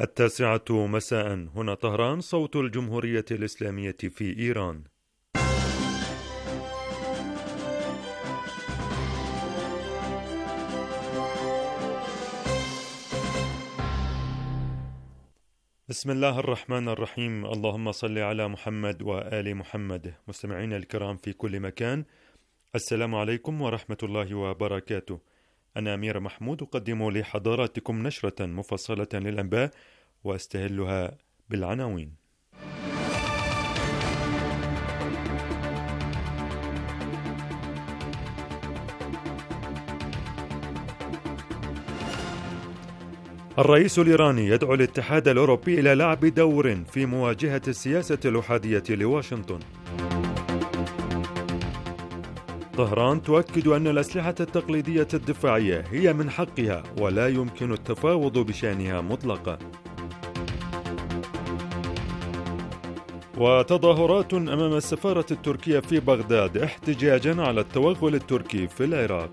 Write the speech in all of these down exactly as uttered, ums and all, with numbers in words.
التاسعة مساء، هنا طهران، صوت الجمهورية الإسلامية في إيران. بسم الله الرحمن الرحيم. اللهم صل على محمد وآل محمد. مستمعين الكرام في كل مكان، السلام عليكم ورحمة الله وبركاته. أنا أمير محمود أقدم لحضراتكم نشرة مفصلة للأنباء وأستهلها بالعناوين. الرئيس الإيراني يدعو الاتحاد الأوروبي إلى لعب دور في مواجهة السياسة الأحادية لواشنطن. طهران تؤكد أن الأسلحة التقليدية الدفاعية هي من حقها ولا يمكن التفاوض بشأنها مطلقا. وتظاهرات أمام السفارة التركية في بغداد احتجاجا على التوغل التركي في العراق.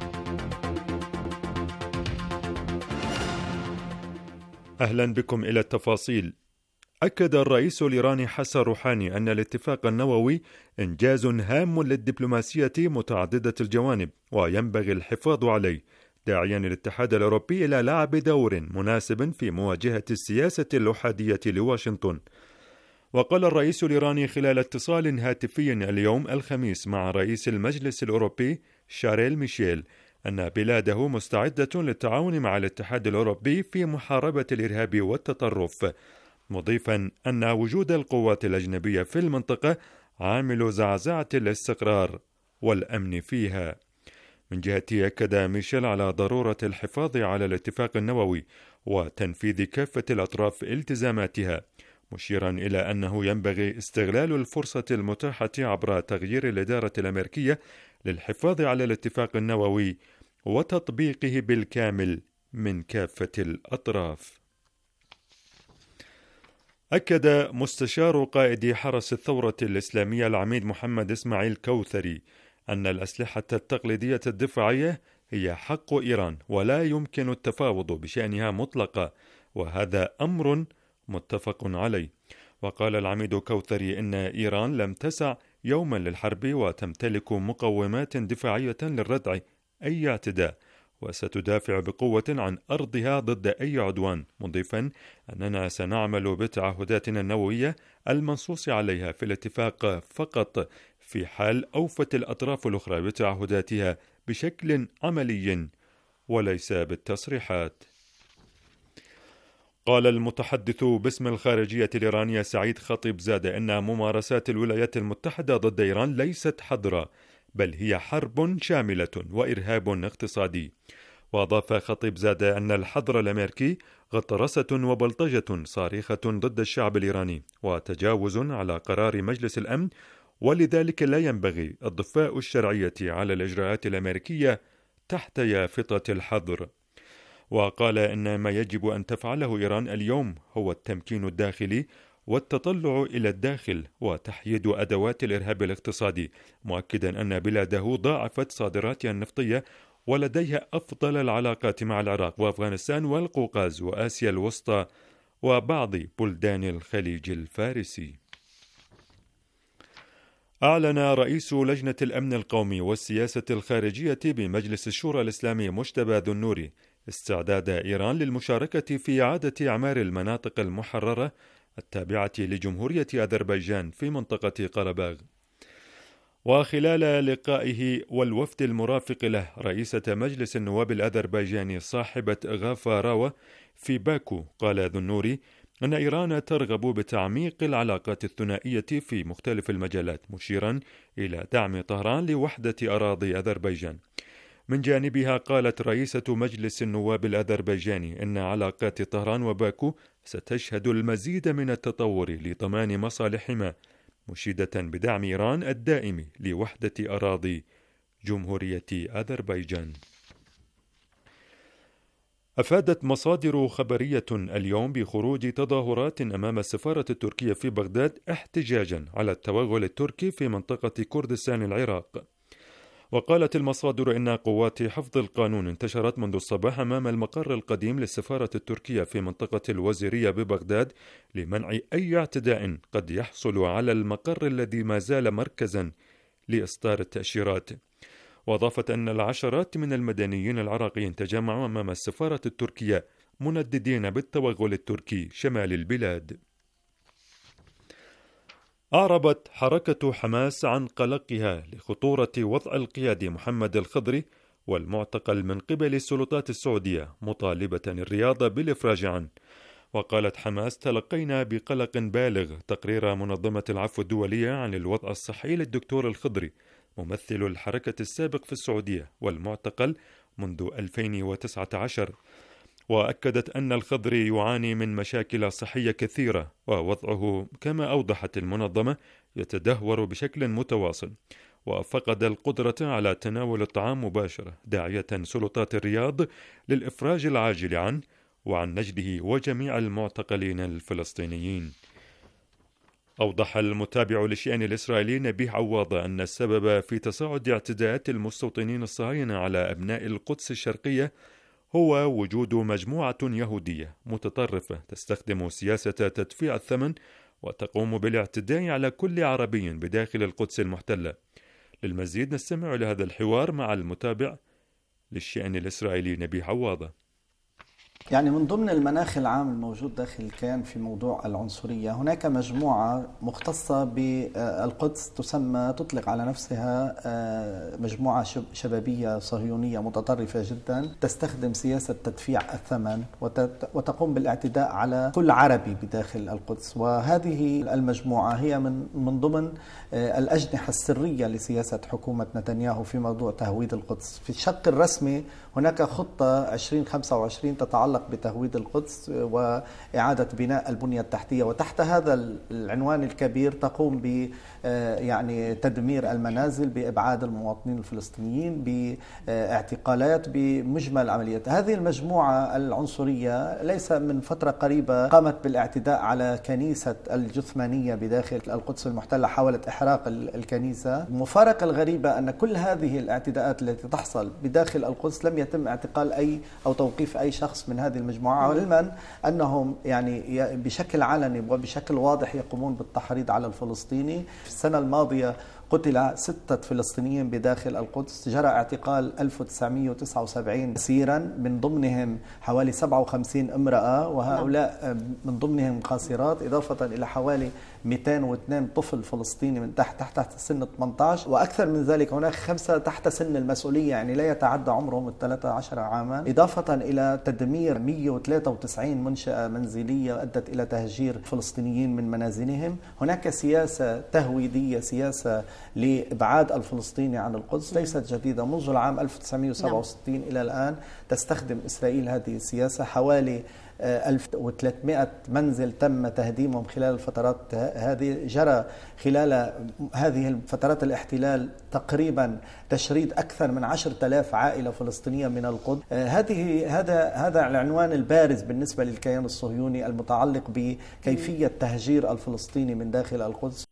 أهلا بكم إلى التفاصيل. أكد الرئيس الإيراني حسن روحاني أن الاتفاق النووي إنجاز هام للدبلوماسية متعددة الجوانب وينبغي الحفاظ عليه، داعيا الاتحاد الأوروبي إلى لعب دور مناسب في مواجهة السياسة الأحادية لواشنطن. وقال الرئيس الإيراني خلال اتصال هاتفي اليوم الخميس مع رئيس المجلس الأوروبي شارل ميشيل أن بلاده مستعدة للتعاون مع الاتحاد الأوروبي في محاربة الإرهاب والتطرف، مضيفا أن وجود القوات الأجنبية في المنطقة عامل زعزعة الاستقرار والأمن فيها. من جهته أكد ميشيل على ضرورة الحفاظ على الاتفاق النووي وتنفيذ كافة الأطراف التزاماتها، مشيرا إلى أنه ينبغي استغلال الفرصة المتاحة عبر تغيير الإدارة الأمريكية للحفاظ على الاتفاق النووي وتطبيقه بالكامل من كافة الأطراف. أكد مستشار قائد حرس الثورة الإسلامية العميد محمد إسماعيل كوثري أن الأسلحة التقليدية الدفاعية هي حق إيران ولا يمكن التفاوض بشأنها مطلقا، وهذا أمر متفق عليه. وقال العميد كوثري إن إيران لم تسع يوما للحرب وتمتلك مقومات دفاعية للردع أي اعتداء، وستدافع بقوة عن أرضها ضد أي عدوان، مضيفا أننا سنعمل بتعهداتنا النووية المنصوص عليها في الاتفاق فقط في حال أوفت الأطراف الأخرى بتعهداتها بشكل عملي وليس بالتصريحات. قال المتحدث باسم الخارجية الإيرانية سعيد خطيب زادة إن ممارسات الولايات المتحدة ضد إيران ليست حظرة، بل هي حرب شاملة وإرهاب اقتصادي. وأضاف خطيب زادة أن الحظر الأمريكي غطرسة وبلطجة صارخة ضد الشعب الإيراني وتجاوز على قرار مجلس الأمن، ولذلك لا ينبغي الضفاء الشرعية على الإجراءات الأمريكية تحت يافطة الحظر. وقال إن ما يجب أن تفعله إيران اليوم هو التمكين الداخلي والتطلع إلى الداخل وتحييد أدوات الإرهاب الاقتصادي، مؤكدا أن بلاده ضاعفت صادراتها النفطية ولديها أفضل العلاقات مع العراق وأفغانستان والقوقاز وآسيا الوسطى وبعض بلدان الخليج الفارسي. أعلن رئيس لجنة الأمن القومي والسياسة الخارجية بمجلس الشورى الإسلامي مجتبى ذو النوري استعداد إيران للمشاركة في إعادة إعمار المناطق المحررة التابعة لجمهورية أذربيجان في منطقة قرباغ. وخلال لقائه والوفد المرافق له رئيسة مجلس النواب الأذربيجاني صاحبة غافاراوة في باكو، قال ذو النوري أن إيران ترغب بتعميق العلاقات الثنائية في مختلف المجالات، مشيرا إلى دعم طهران لوحدة أراضي أذربيجان. من جانبها قالت رئيسة مجلس النواب الأذربيجاني إن علاقات طهران وباكو ستشهد المزيد من التطور لضمان مصالحهما، مشيدة بدعم إيران الدائم لوحدة أراضي جمهورية أذربيجان. أفادت مصادر خبرية اليوم بخروج تظاهرات أمام السفارة التركية في بغداد احتجاجا على التوغل التركي في منطقة كردستان العراق. وقالت المصادر إن قوات حفظ القانون انتشرت منذ الصباح أمام المقر القديم للسفارة التركية في منطقة الوزيرية ببغداد لمنع أي اعتداء قد يحصل على المقر الذي ما زال مركزا لإصدار التأشيرات. وأضافت أن العشرات من المدنيين العراقيين تجمعوا أمام السفارة التركية منددين بالتوغل التركي شمال البلاد. أعربت حركة حماس عن قلقها لخطورة وضع القيادي محمد الخضري والمعتقل من قبل السلطات السعودية، مطالبة الرياض بالإفراج عنه. وقالت حماس: تلقينا بقلق بالغ تقرير منظمة العفو الدولية عن الوضع الصحي للدكتور الخضري ممثل الحركة السابق في السعودية والمعتقل منذ ألفين وتسعة عشر، وأكدت أن الخضري يعاني من مشاكل صحية كثيرة ووضعه كما أوضحت المنظمة يتدهور بشكل متواصل وفقد القدرة على تناول الطعام مباشرة، داعية سلطات الرياض للإفراج العاجل عنه وعن نجده وجميع المعتقلين الفلسطينيين. أوضح المتابع للشأن الإسرائيلي نبيه عواضة أن السبب في تصاعد اعتداءات المستوطنين الصهاينة على أبناء القدس الشرقية هو وجود مجموعة يهودية متطرفة تستخدم سياسة تدفيع الثمن وتقوم بالاعتداء على كل عربي بداخل القدس المحتلة. للمزيد نستمع لهذا الحوار مع المتابع للشأن الإسرائيلي نبيه عواضة. يعني من ضمن المناخ العام الموجود داخل الكيان في موضوع العنصرية هناك مجموعة مختصة بالقدس تسمى تطلق على نفسها مجموعة شبابية صهيونية متطرفة جدا تستخدم سياسة تدفيع الثمن وتقوم بالاعتداء على كل عربي بداخل القدس. وهذه المجموعة هي من من ضمن الأجنحة السرية لسياسة حكومة نتنياهو في موضوع تهويد القدس. في الشق الرسمي هناك خطة عشرين خمسة وعشرين تتعلق بتهويد القدس وإعادة بناء البنية التحتية، وتحت هذا العنوان الكبير تقوم ب يعني تدمير المنازل، بإبعاد المواطنين الفلسطينيين، باعتقالات، بمجمل عمليات. هذه المجموعة العنصرية ليس من فترة قريبة قامت بالاعتداء على كنيسة الجثمانية بداخل القدس المحتلة، حاولت إحراق الكنيسة. المفارقة الغريبة أن كل هذه الاعتداءات التي تحصل بداخل القدس لم يتم اعتقال أي أو توقيف أي شخص من هذه المجموعة، علما أنهم يعني بشكل علني وبشكل واضح يقومون بالتحريض على الفلسطيني. في السنة الماضية قتل ستة فلسطينيين بداخل القدس، جرى اعتقال ألف وتسعمئة وتسعة وسبعين أسيرا من ضمنهم حوالي سبعة وخمسين امرأة، وهؤلاء من ضمنهم قاصرات، إضافة إلى حوالي مئتين واثنين طفل فلسطيني من تحت تحت تحت سن ثمانية عشر، وأكثر من ذلك هناك خمسة تحت سن المسؤولية، يعني لا يتعدى عمرهم الثلاثة عشر عاما، إضافة إلى تدمير مئة وثلاثة وتسعين منشأة منزلية أدت إلى تهجير فلسطينيين من منازلهم. هناك سياسة تهويدية، سياسة لإبعاد الفلسطيني عن القدس ليست جديدة. منذ العام ألف وتسعمئة وسبعة وستين نعم. إلى الآن تستخدم إسرائيل هذه السياسة. حوالي ألف وثلاثمئة منزل تم تهديمهم خلال الفترات هذه. جرى خلال هذه فترات الاحتلال تقريبا تشريد أكثر من عشرة آلاف عائلة فلسطينية من القدس. هذه هذا هذا العنوان البارز بالنسبة للكيان الصهيوني المتعلق بكيفية تهجير الفلسطيني من داخل القدس.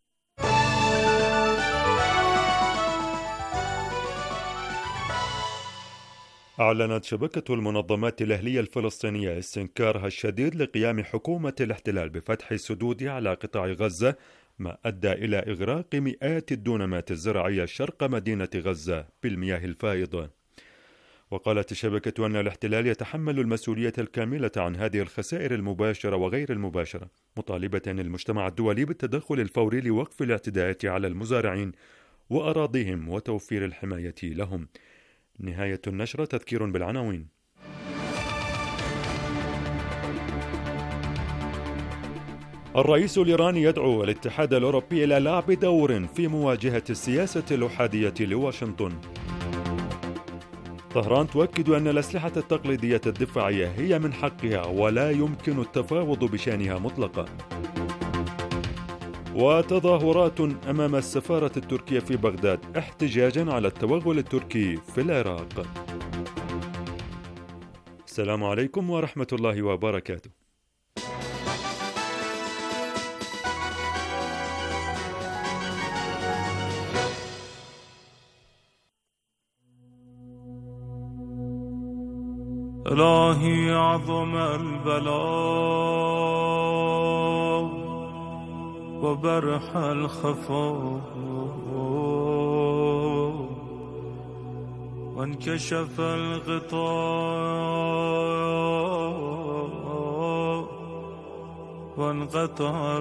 أعلنت شبكة المنظمات الأهلية الفلسطينية استنكارها الشديد لقيام حكومة الاحتلال بفتح السدود على قطاع غزة، ما أدى إلى إغراق مئات الدونمات الزراعية شرق مدينة غزة بالمياه الفائضة. وقالت الشبكة أن الاحتلال يتحمل المسؤولية الكاملة عن هذه الخسائر المباشرة وغير المباشرة، مطالبة المجتمع الدولي بالتدخل الفوري لوقف الاعتداءات على المزارعين وأراضيهم وتوفير الحماية لهم. نهاية النشرة. تذكير بالعناوين. الرئيس الإيراني يدعو الاتحاد الأوروبي إلى لعب دور في مواجهة السياسة الأحادية لواشنطن. طهران تؤكد أن الأسلحة التقليدية الدفاعية هي من حقها ولا يمكن التفاوض بشأنها مطلقا. وتظاهرات أمام السفارة التركية في بغداد احتجاجا على التوغل التركي في العراق. السلام عليكم ورحمة الله وبركاته. إلهي عظم البلاء وبرح الخفاء وانكشف الغطاء وانقطع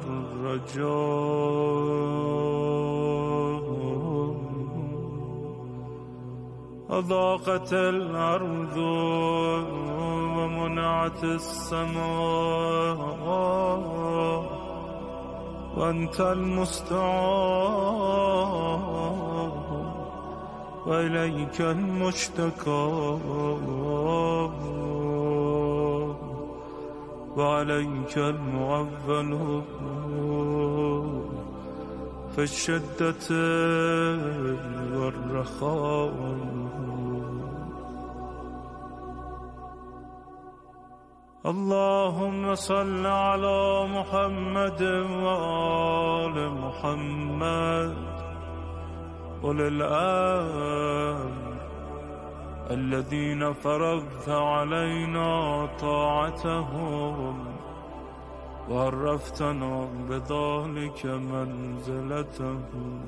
الرجاء أضاقت الأرض ومنعت السماء وأنت المستعان وإليك المشتكى وعليك المعول في الشدة والرخاء. اللهم صل على محمد وآل محمد أولي الأمر الذين فرضت علينا طاعتهم وعرفتنا بذلك منزلتهم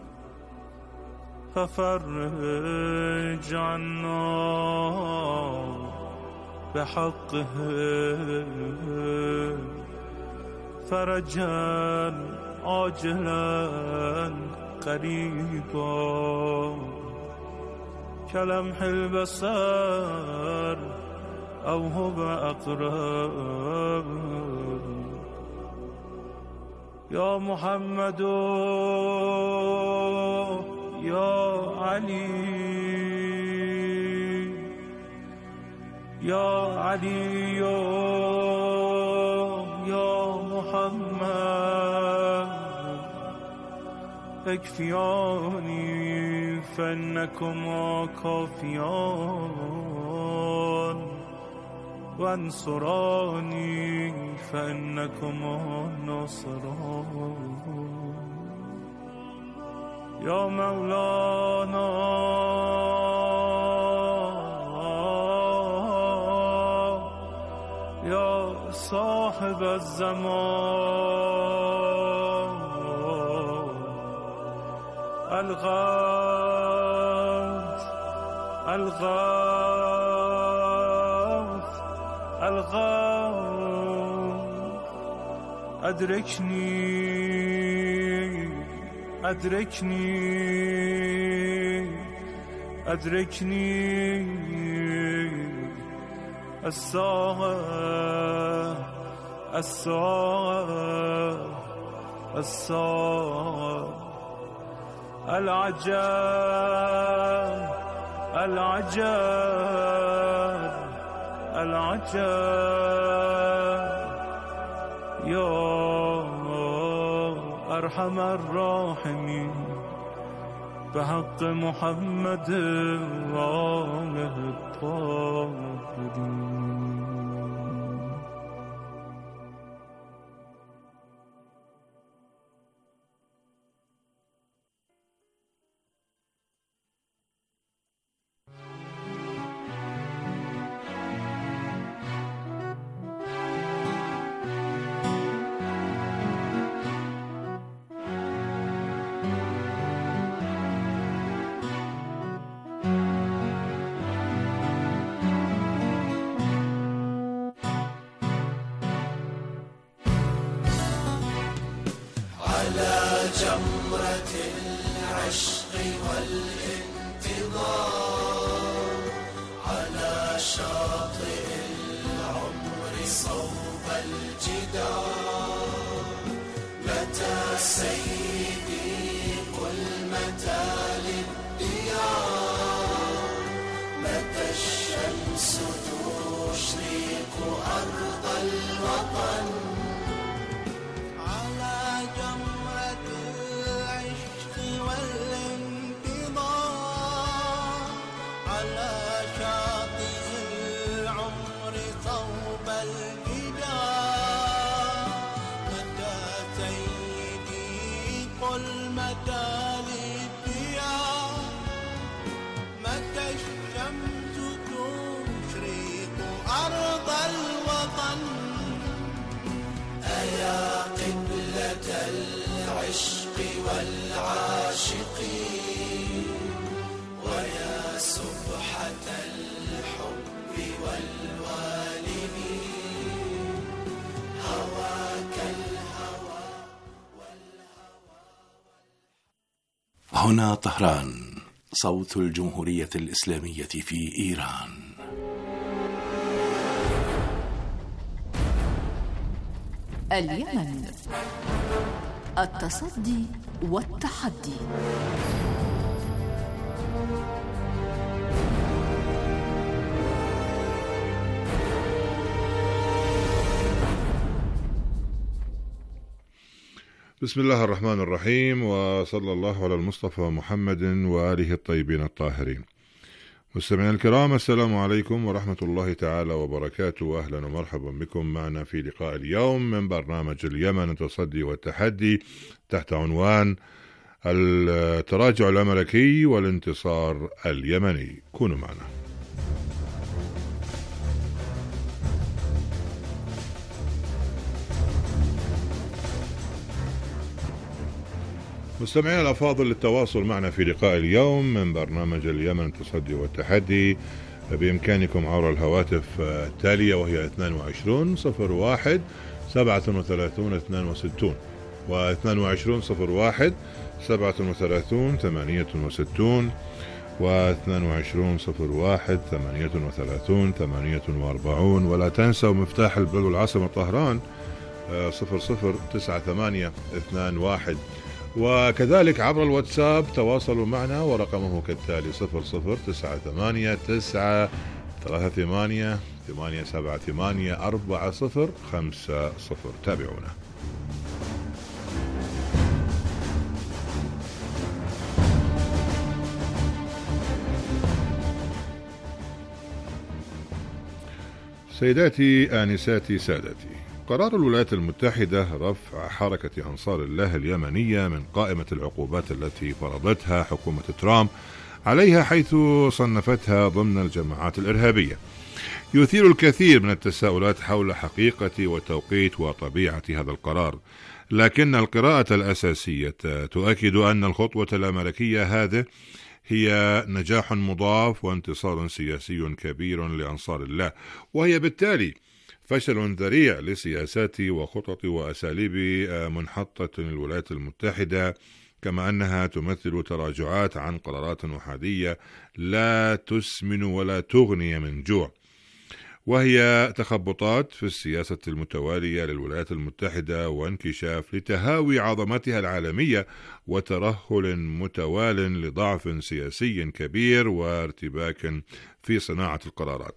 ففرج عنا بحقه فرجا عاجلا قريبا كلمح البصر أو هو أقرب. يا محمد يا علي يا علي يا محمد اكفياني فإنكما كافيان وانصراني فإنكما ناصران. يا مولانا يا صاحب الزمان الغوث الغوث الغوث أدركني أدركني أدركني الساعة الساعة الساعة العجاب العجاب العجاب. يا أرحم الراحمين بحق محمد وآله الطاهرين. جمرة العشق والانتظار على شاطئ العمر صوب الجدار. متى سيدي قل متى للديار، متى الشمس تشرق أرض الوطن. الشمس تشرق ويا قبلة العشق والعاشقين ويا سبحة الحب والوالدين هواك الهوى والهوى. هنا طهران، صوت الجمهورية الإسلامية في إيران. اليمن، التصدي والتحدي. بسم الله الرحمن الرحيم، وصلى الله على المصطفى محمد وآله الطيبين الطاهرين. مستمعينا الكرام، السلام عليكم ورحمة الله تعالى وبركاته. أهلا ومرحبا بكم معنا في لقاء اليوم من برنامج اليمن التصدي والتحدي تحت عنوان التراجع الأمريكي والانتصار اليمني. كونوا معنا. مستمعينا الأفاضل، للتواصل معنا في لقاء اليوم من برنامج اليمن التصدي والتحدي بإمكانكم عبر الهواتف التالية، وهي اثنين وعشرين صفر واحد سبعة وثلاثين اثنين وستين و اثنين وعشرين صفر واحد سبعة وثلاثين ثمانية وستين و اثنين وعشرين صفر واحد ثمانية وثلاثين ثمانية وأربعين. ولا تنسوا مفتاح البلد والعاصمة طهران صفر صفر تسعة ثمانية اثنان واحد. وكذلك عبر الواتساب تواصلوا معنا ورقمه كالتالي صفر صفر تسعة ثمانية تسعة ثلاثة ثمانية ثمانية سبعة ثمانية أربعة صفر خمسة صفر. تابعونا. سيداتي آنساتي سادتي، قرار الولايات المتحدة رفع حركة أنصار الله اليمنية من قائمة العقوبات التي فرضتها حكومة ترامب عليها، حيث صنفتها ضمن الجماعات الإرهابية، يثير الكثير من التساؤلات حول حقيقة وتوقيت وطبيعة هذا القرار. لكن القراءة الأساسية تؤكد أن الخطوة الأمريكية هذه هي نجاح مضاف وانتصار سياسي كبير لأنصار الله، وهي بالتالي فشل ذريع لسياسات وخطط وأساليب منحطة الولايات المتحدة، كما أنها تمثل تراجعات عن قرارات أحادية لا تسمن ولا تغني من جوع، وهي تخبطات في السياسة المتوالية للولايات المتحدة وانكشاف لتهاوي عظمتها العالمية وترهل متوال لضعف سياسي كبير وارتباك في صناعة القرارات.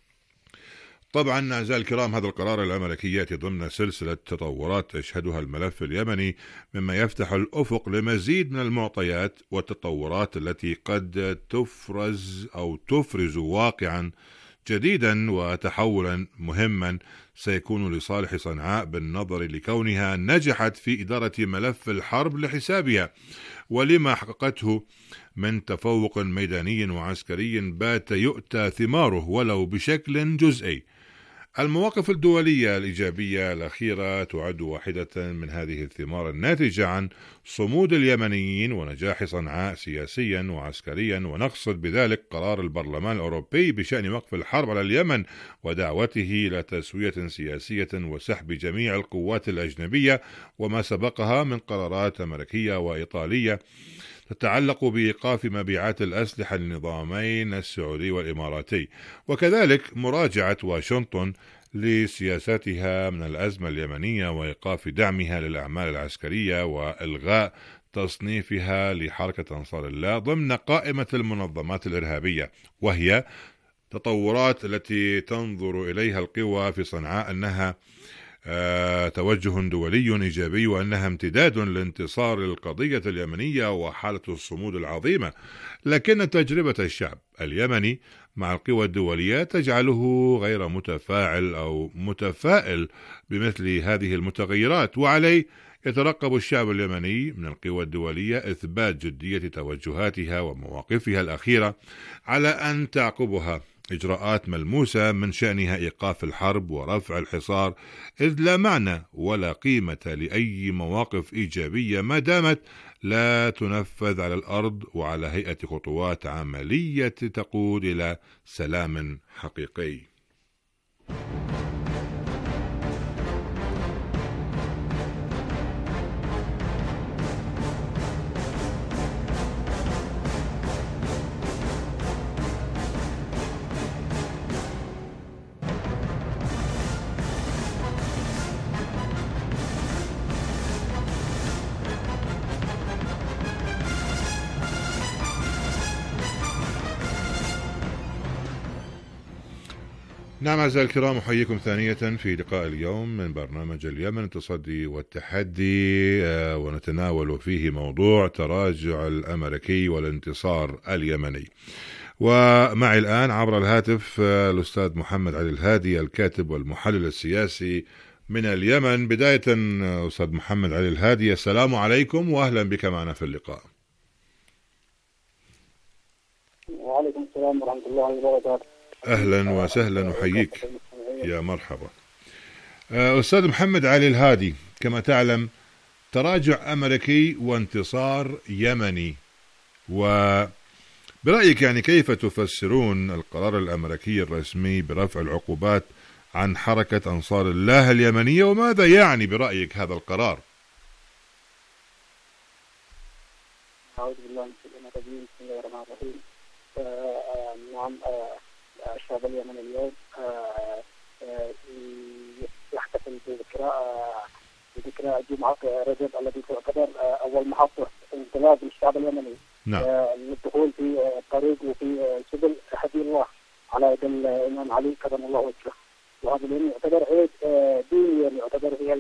طبعا أعزائي الكرام، هذا القرار الأمريكي يأتي ضمن سلسلة تطورات تشهدها الملف اليمني، مما يفتح الأفق لمزيد من المعطيات والتطورات التي قد تفرز أو تفرز واقعا جديدا وتحولا مهما سيكون لصالح صنعاء بالنظر لكونها نجحت في إدارة ملف الحرب لحسابها، ولما حققته من تفوق ميداني وعسكري بات يؤتى ثماره ولو بشكل جزئي. المواقف الدولية الإيجابية الأخيرة تعد واحدة من هذه الثمار الناتجة عن صمود اليمنيين ونجاح صنعاء سياسيا وعسكريا، ونقصد بذلك قرار البرلمان الأوروبي بشأن وقف الحرب على اليمن ودعوته إلى تسوية سياسية وسحب جميع القوات الأجنبية، وما سبقها من قرارات أمريكية وإيطالية تتعلق بإيقاف مبيعات الأسلحة للنظامين السعودي والإماراتي، وكذلك مراجعة واشنطن لسياساتها من الأزمة اليمنية وإيقاف دعمها للأعمال العسكرية وإلغاء تصنيفها لحركة أنصار الله ضمن قائمة المنظمات الإرهابية، وهي تطورات التي تنظر إليها القوى في صنعاء أنها آه توجه دولي إيجابي، وأنها امتداد لانتصار القضية اليمنية وحالة الصمود العظيمة. لكن تجربة الشعب اليمني مع القوى الدولية تجعله غير متفاعل أو متفائل بمثل هذه المتغيرات، وعليه يترقب الشعب اليمني من القوى الدولية إثبات جدية توجهاتها ومواقفها الأخيرة على أن تعقبها إجراءات ملموسة من شأنها إيقاف الحرب ورفع الحصار، إذ لا معنى ولا قيمة لأي مواقف إيجابية ما دامت لا تنفذ على الأرض وعلى هيئة خطوات عملية تقود إلى سلام حقيقي. نعم أعزائي الكرام، أحييكم ثانية في لقاء اليوم من برنامج اليمن التصدي والتحدي، ونتناول فيه موضوع تراجع الأمريكي والانتصار اليمني. ومعي الآن عبر الهاتف الأستاذ محمد علي الهادي الكاتب والمحلل السياسي من اليمن. بداية أستاذ محمد علي الهادي، السلام عليكم وأهلا بك معنا في اللقاء. وعليكم السلام ورحمة الله وبركاته. أهلا وسهلا، أحييك يا مرحبا. أستاذ محمد علي الهادي، كما تعلم تراجع أمريكي وانتصار يمني، وبرأيك يعني كيف تفسرون القرار الأمريكي الرسمي برفع العقوبات عن حركة أنصار الله اليمنية، وماذا يعني برأيك هذا القرار؟ أعوذ بالله من الشيطان الرجيم، بسم الله الرحمن الرحيم. نعم، الشعب اليمني اليوم يحتفل بذكرى بذكرى جمعة رجب التي تعتبر أول محطة انطلاق للشعب اليمني نعم. للدخول في الطريق وفي سبل هدي الله على يد الإمام علي كرم الله وجهه. وهذا اليوم يعتبر عيد ديني، يعتبر فيها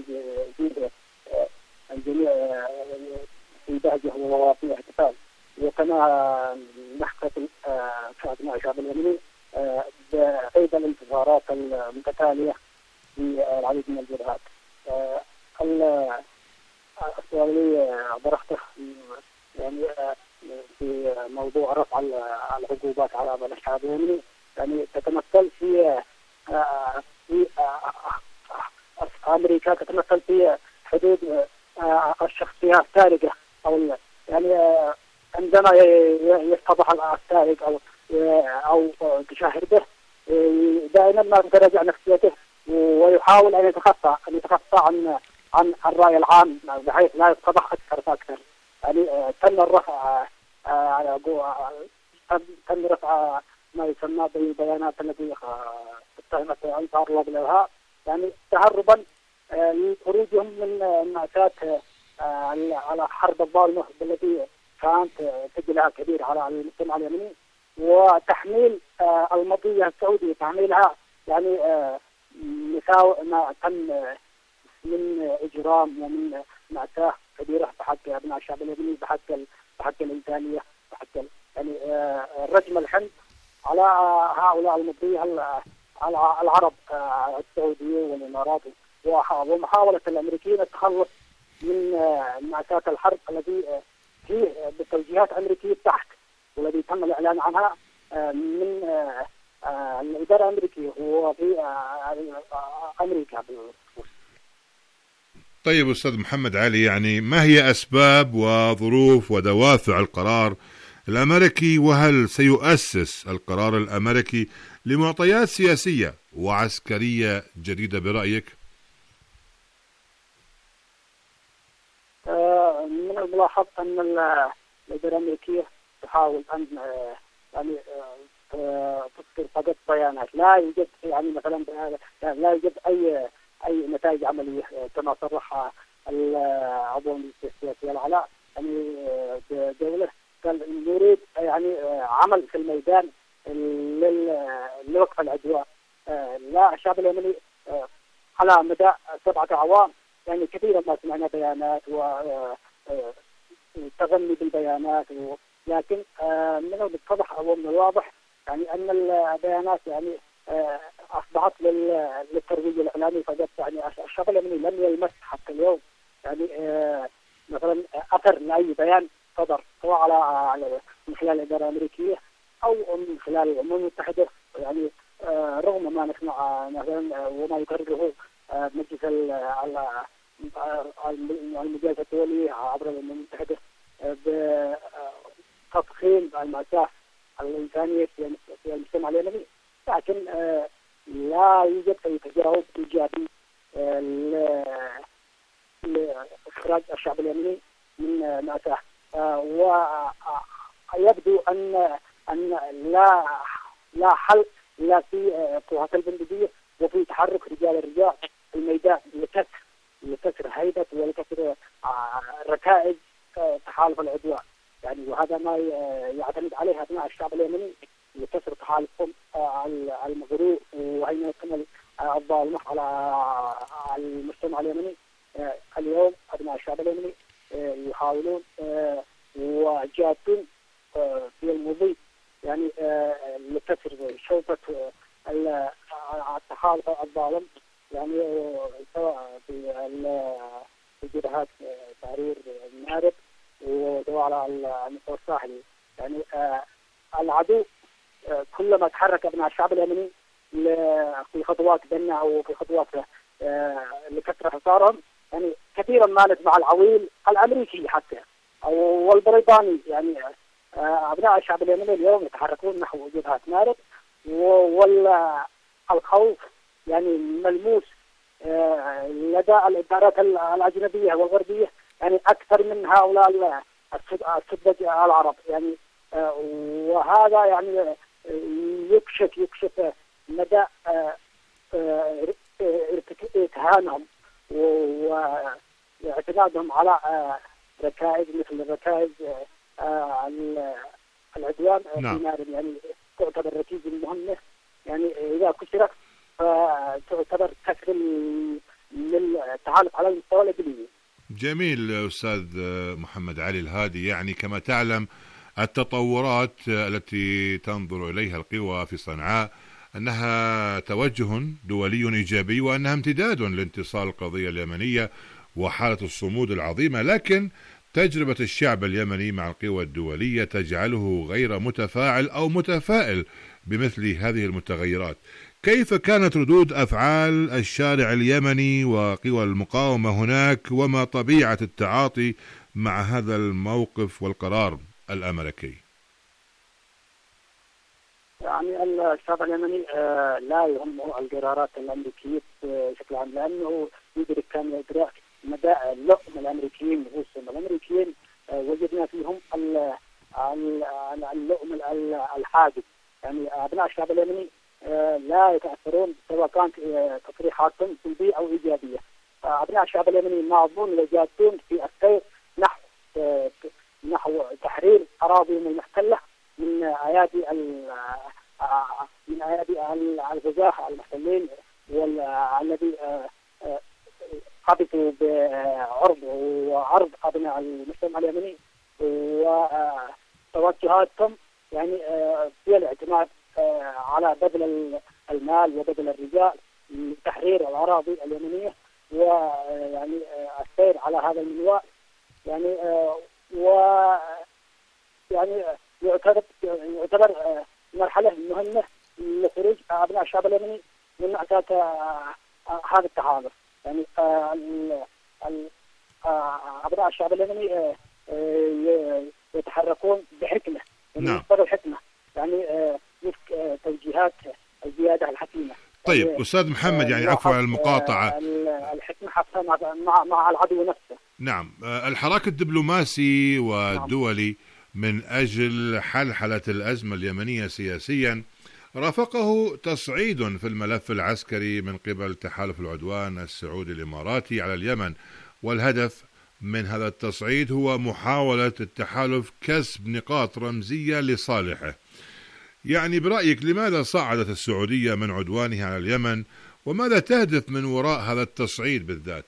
الجميع في بهجة وفي احتفال. وكما نحتفل كأبناء الشعب اليمني بعيد الانتصارات المتتالية في العديد من الجبهات. السؤال اللي طرحته يعني في موضوع رفع العقوبات على الشعب اليمني يعني تتمثل في في أمريكا تتمثل في حدود الشخصية السارقة، أو يعني عندما يتضح السارق أو أو تشاهر به دائما ما تتراجع نفسيته ويحاول أن يتخطى أن يتخطى عن عن الرأي العام بحيث لا يتضح أكثر فأكثر. يعني تم الرفع تم رفع ما يسمى بالبيانات التي اتهمت أنصار الله بالإرهاب، يعني تهربا لخروجهم من مأساة على حرب الظالمة التي كانت تجلها كبير على المجتمع اليمني، وتحميل المطية السعودية تحميلها يعني مساوئ ما تم من إجرام ومن مأساة كبيرة بحق أبناء الشعب اليمني، بحق بحق الإنسانية، بحق يعني رجم الحمد على هؤلاء المطية العرب السعودية والإمارات، ومحاولة الأمريكيين التخلص من مأساة الحرب التي هي بتوجيهات أمريكية تحت، والذي تم الإعلان عنها من الإدارة الأمريكية وفي أمريكا. طيب أستاذ محمد علي، يعني ما هي أسباب وظروف ودوافع القرار الأمريكي، وهل سيؤسس القرار الأمريكي لمعطيات سياسية وعسكرية جديدة برأيك؟ من الملاحظ أن الإدارة الأمريكية تحاول أن يعني تصدر فقط بيانات، لا يوجد يعني مثلا لا يوجد أي أي نتائج عملية كما صرح عضو السياسي العلاء. يعني دولة قال نريد يعني عمل في الميدان لوقف العدوان. لا، الشعب اليمني على مدى سبعة أعوام يعني كثيرا ما سمعنا بيانات وتغني بالبيانات، لكن من الاتضح أو من الواضح يعني أن البيانات يعني أصبحت للترويج الإعلامي فقط. يعني الشعب اليمني لم يلمس حتى اليوم يعني مثلا أثر لأي بيان صدر سواء على من خلال الإدارة الأمريكية أو من خلال الأمم المتحدة يعني كما نسمع مثلا وما يقرره مجلس المجالس الدولي عبر الأمم المتحدة بتضخيم المأساة الإنسانية في المجتمع اليمني، لكن لا يوجد أي تجاوب إيجابي لإخراج الشعب اليمني من مأساة. ويبدو أن أن لا لا حل لا في قوات البندقية وفي تحرك رجال الرجال في الميدان لكسر لكسر هيبة ولكسر ركائز تحالف العدوان، يعني وهذا ما يعتمد عليه أبناء الشعب اليمني لكسر تحالفهم المغرور وهيمنة الظالمة على المجتمع اليمني. اليوم أبناء الشعب اليمني يحاولون وجادون في المضي يعني لكسر شوكة التحالف الظالم، يعني سواء في جبهات تحرير المغرب وسواء على المستوى الساحلي. يعني العدو كلما تحرك أبناء الشعب اليمني في خطوات بناء وفي خطوات لكسر حصارهم، يعني كثيرا ما نسمع العويل الأمريكي حتى أو والبريطاني، يعني أبناء الشعب اليمني اليوم يتحركون نحو جبهات مارب، والخوف يعني ملموس لدى الإدارات الأجنبية والغربية يعني أكثر من هؤلاء السذج العرب، يعني وهذا يعني يكشف يكشف مدى اتهامهم واعتمادهم على ركائز مثل ركائز العدوان في مارب، يعني تعتبر ركيزة مهمة، يعني إذا كسرت فتعتبر كسر للتحالف على المستوى الإقليمي. جميل أستاذ محمد علي الهادي. يعني كما تعلم التطورات التي تنظر إليها القوى في صنعاء أنها توجه دولي إيجابي وأنها امتداد لانتصار القضية اليمنية وحالة الصمود العظيمة، لكن تجربة الشعب اليمني مع القوى الدولية تجعله غير متفاعل أو متفائل بمثل هذه المتغيرات. كيف كانت ردود أفعال الشارع اليمني وقوى المقاومة هناك، وما طبيعة التعاطي مع هذا الموقف والقرار الأمريكي؟ يعني الشعب اليمني لا يهمه القرارات الأمريكية بشكل عام، لأنه يدرك كان إدراك مدى اللؤم الأمريكيين نفسهم. الأمريكيين وجدنا فيهم اللؤم الحاجب، يعني أبناء الشعب اليمني لا يتأثرون سواء كانت تصريحاتهم سلبية أو إيجابية. أبناء الشعب اليمني معظمون يجادون في السير نحو نحو تحرير أراضيهم المحتلة من أيادي من أيادي الغزاة المحتلين والذي قبضوا بعرض وعرض أبناء المجتمع اليمني، وتوجهاتهم يعني في الاعتماد على بذل المال وبذل الرجال لتحرير الأراضي اليمنية، ويعني السير على هذا المنوال، يعني و يعني يعتبر يعتبر مرحلة مهمة لخروج أبناء الشعب اليمني من مأساة هذا التحالف. يعني أبناء الشعب اليمني يتحركون بحكمة، نعم الحكمة يعني وفق توجيهات الزيادة الحكيمة. طيب يعني أستاذ محمد، يعني عفوا على المقاطعة، الحكمة حتى مع مع العدو نفسه. نعم، الحراك الدبلوماسي والدولي من أجل حلحلة الأزمة اليمنية سياسيا رافقه تصعيد في الملف العسكري من قبل تحالف العدوان السعودي الإماراتي على اليمن، والهدف من هذا التصعيد هو محاولة التحالف كسب نقاط رمزية لصالحه. يعني برأيك لماذا صعدت السعودية من عدوانها على اليمن، وماذا تهدف من وراء هذا التصعيد بالذات؟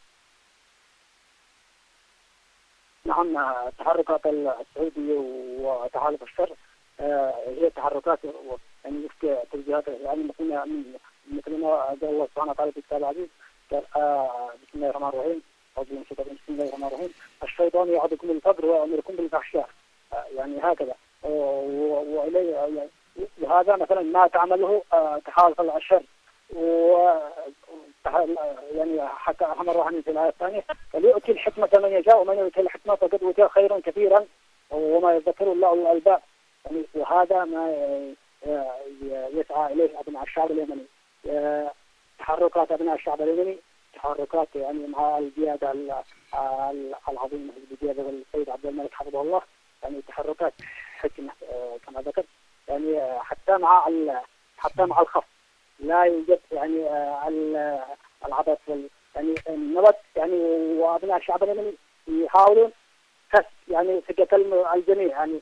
نعم، تحركات السعودية وتحالف الشر هي تحركات يعني وفق توجيهات، يعني مثل ما قال الله سبحانه وتعالى في كتاب العزيز، بسم الله الرحمن الرحيم، بسم الله الرحمن الرحيم، الشيطان يعدكم الفقر ويأمركم بالفحشاء، يعني هكذا. وإليه وهذا مثلا ما تعمله تحالف الأشهر و يعني حتى أحمد الروحاني في الآية الثانية فليؤتي الحكمة من يشاء ومن يؤتي الحكمة فقد أوتي خيرا كثيرا وما يذكر الله الألباب. يعني وهذا ما يسعى إليه أبناء الشعب اليمني. تحركات أبناء الشعب اليمني تحركات يعني مع القيادة العظيمة بقيادة السيد عبد الملك حفظه الله، يعني تحركات حكمة كما ذكرت، يعني حتى مع حتى مع الخف لا يوجد يعني العبث وال يعني النبت يعني وأبناء الشعب اليمني يحاولون كسب يعني ثقة الجميع. يعني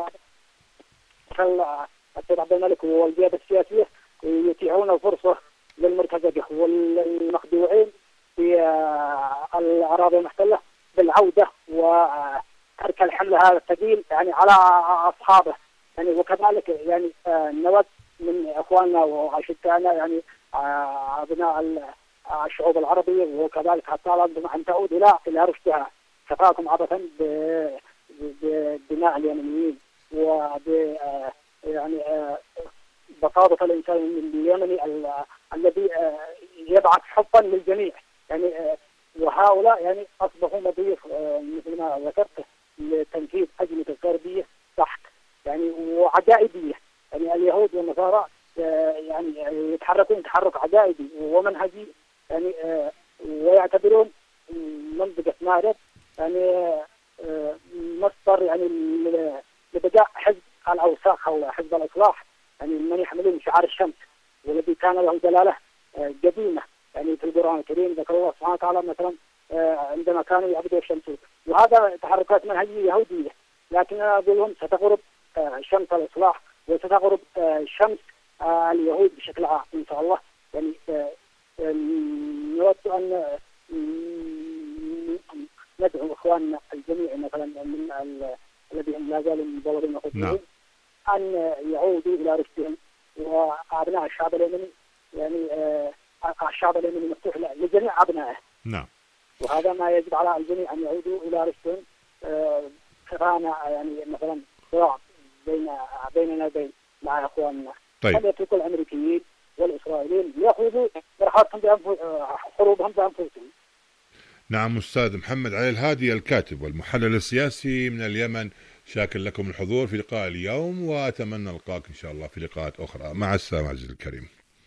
السيد عبد الملك والقيادة السياسية يتيحون الفرصة للمرتزقة والمخدوعين في الأراضي المحتلة بالعودة وترك الحمل هذا الثقيل يعني على أصحابه. يعني وكذلك يعني نود من إخواننا وأشقائنا يعني أبناء الشعوب العربية وكذلك حتى أن تعود إلى إلى رشدها. كفاكم عبثا بدماء اليمنيين وب يعني بساطة الإنسان اليمني الذي يبعث حبا للجميع. يعني وهؤلاء يعني أصبحوا مضيف مثل ما ذكرت لتنفيذ أجندة الغربية تحت يعني وعجائبية. يعني اليهود والنصارى يعني يتحركون تحرك عجائبي ومنهجي يعني ويعتبرون منطقة مارب يعني مصدر يعني لبداء حزب الأوساخ أو حزب الإصلاح، يعني من يحملون شعار الشمس والذي كان له دلالة قديمة يعني في القرآن الكريم. ذكر الله سبحانه وتعالى مثلا عندما كانوا يعبدوا الشمس، وهذا تحركات منهجية يهودية. لكن أنا أقول لهم ستغرب شمس الإصلاح وستغرب شمس اليهود بشكل عام إن شاء الله. يعني نود أن ندعو إخواننا الجميع مثلا من الذين لا زالوا مدورين وقتلين أن يعودوا إلى رشدهم، وأبناء الشعب اليمني يعني الشعب اليمني مفتوح لجميع أبنائه. نعم. وهذا ما يجب على الجميع أن يعودوا إلى رشدهم. كفانا يعني مثلا صراع بين بيننا وبين مع إخواننا. طيب. هل يتركوا الأمريكيين والإسرائيليين يأخذوا مرحلتهم بأنفسهم حروبهم بأنفسهم. نعم أستاذ محمد علي الهادي الكاتب والمحلل السياسي من اليمن، شاكر لكم الحضور في لقاء اليوم وأتمنى ألقاك إن شاء الله في لقاءات أخرى. مع السلامة عزيزي الكريم.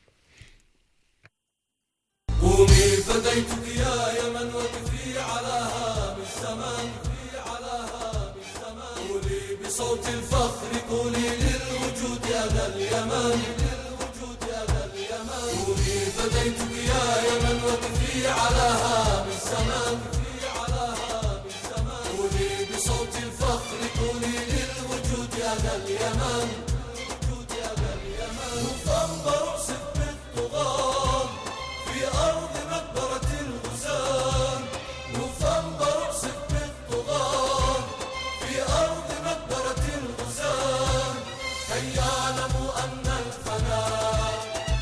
قومي فديتك يا يمن وقفي على هام الزمان في على هام الزمان. قولي بصوت الفخر قولي للوجود أنا اليمن للوجود أنا اليمن. قومي فديتك يا يمن وقفي على هام الزمان في على هام الزمان. قولي بصوت الفخر قولي للوجود أنا اليمن للوجود أنا اليمن. وفنبر أعصف بالطغاة في أرض مقبرة الغزاة. نوفمبر أعصف بالطغاة في أرض مقبرة الغزاة. كي يعلموا أن الفناء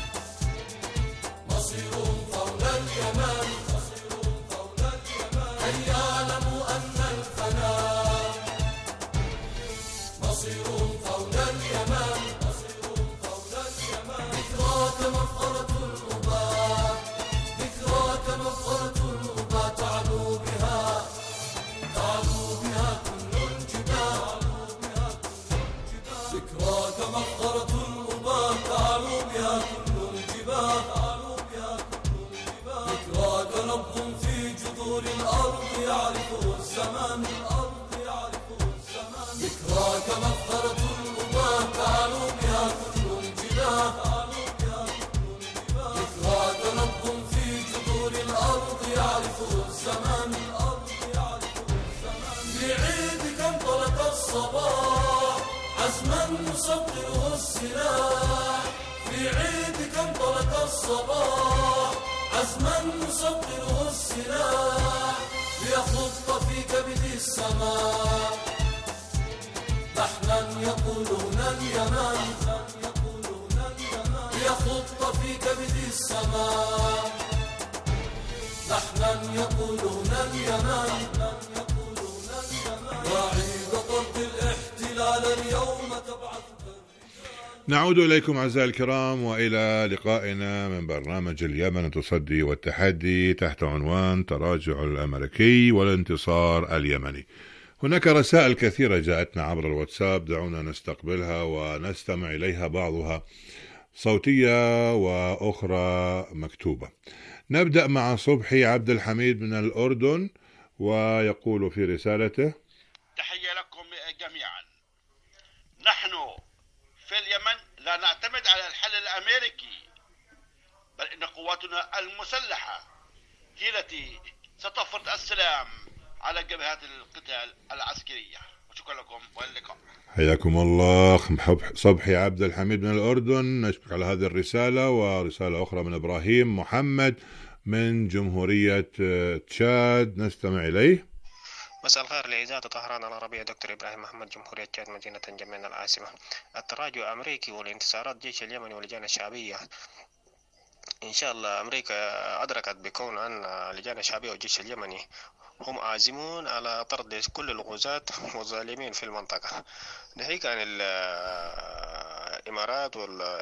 مصيرهم طول اليمن مصيرهم طول اليمن. كي يعلموا أن الفناء مصيرهم طول اليمن مصيرهم طول اليمن. ذكراك مفخرة الأباء ذكراك مفخرة الأباء. تعلو بها تعلو بها كل الجبال ذكراك مفخرة الأباء. تعلو بها كل الجبال تعلو بها كل الجبال. ذكراك نبض في جذور الأرض يعرفه الزمان الأرض يعرفه الزمان. ذكراك مفخرة الأباء. تعلو بها كل الجبال تعلو بها كل الجبال. ذكراك نبض في جذور الأرض يعرفه الزمان الأرض يعرفه الزمان. في عيدك انطلق الصباح عزما نصدره السلاح. في عيدك انطلق الصباح عزما نصدره السلاح. ليخط في كبد السماء لحنا يقولون اليمن ليخط في كبد السماء لحنا يقولون اليمن وعيد ضرب الاحتلال اليوم تبعث نعود إليكم أعزائي الكرام وإلى لقائنا من برنامج اليمن تصدي والتحدي تحت عنوان تراجع الأمريكي والانتصار اليمني. هناك رسائل كثيرة جاءتنا عبر الواتساب، دعونا نستقبلها ونستمع إليها، بعضها صوتية وأخرى مكتوبة. نبدأ مع صبحي عبد الحميد من الأردن، ويقول في رسالته: تحية لكم جميعا. نحن في اليمن لا نعتمد على الحل الأمريكي، بل إن قواتنا المسلحة هي التي ستفرض السلام على جبهات القتال العسكرية. وشكرا لكم واللقاء. حياكم الله صبحي عبد الحميد من الأردن، نشكرك على هذه الرسالة. ورسالة أخرى من إبراهيم محمد من جمهورية تشاد، نستمع إليه. مساء الخير لإذاعة طهران العربية، دكتور إبراهيم محمد، جمهورية تشاد، مدينة جمينة العاصمة. التراجع الأمريكي والانتصارات جيش اليمن واللجان الشعبية، إن شاء الله أمريكا أدركت بكون أن اللجان الشعبية والجيش اليمني هم عازمون على طرد كل الغزاة والظالمين في المنطقة، ناهيك عن الإمارات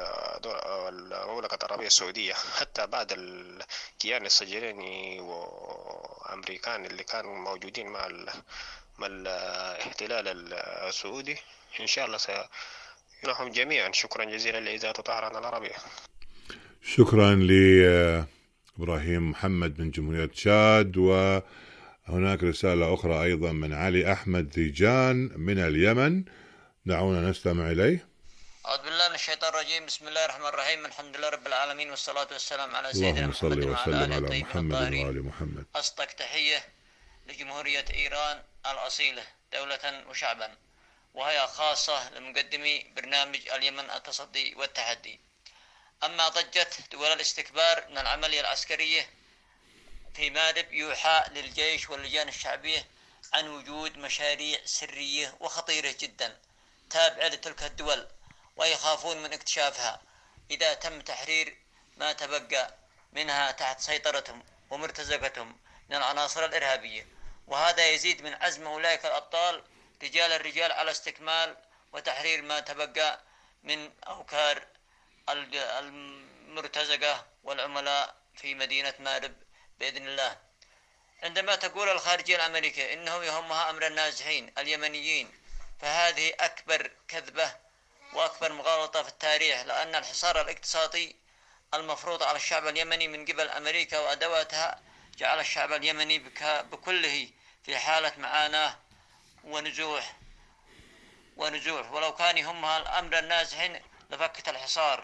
والمملكة العربية السعودية. حتى بعد الكيان الصهيوني وأمريكان اللي كانوا موجودين مع مع الاحتلال السعودي، إن شاء الله سينهم جميعا. شكرا جزيلا لإذاعة طهران العربية. شكرا لإبراهيم محمد من جمهورية تشاد. وهناك رسالة أخرى أيضا من علي أحمد ذيجان من اليمن، دعونا نستمع إليه. أعوذ بالله من الشيطان الرجيم، بسم الله الرحمن الرحيم، الحمد لله رب العالمين، والصلاة والسلام على سيدنا محمد وعلى آله الطيبين الطاهرين. أصدق تحية لجمهورية إيران الأصيلة دولة وشعبا، وهي خاصة لمقدمي برنامج اليمن التصدي والتحدي. أما ضجت دول الاستكبار من العملية العسكرية في مادب، يوحى للجيش واللجان الشعبية عن وجود مشاريع سرية وخطيرة جدا تابعة لتلك الدول، ويخافون من اكتشافها إذا تم تحرير ما تبقى منها تحت سيطرتهم ومرتزقتهم من العناصر الإرهابية. وهذا يزيد من عزم أولئك الأبطال رجال الرجال على استكمال وتحرير ما تبقى من أوكار المرتزقة والعملاء في مدينة مارب بإذن الله. عندما تقول الخارجية الأمريكية إنه يهمها أمر النازحين اليمنيين، فهذه أكبر كذبة وأكبر مغالطة في التاريخ، لأن الحصار الاقتصادي المفروض على الشعب اليمني من قبل أمريكا وأدواتها جعل الشعب اليمني بكله في حالة معاناة ونزوح ونزوح ولو كان يهمها الأمر النازحين لفكت الحصار.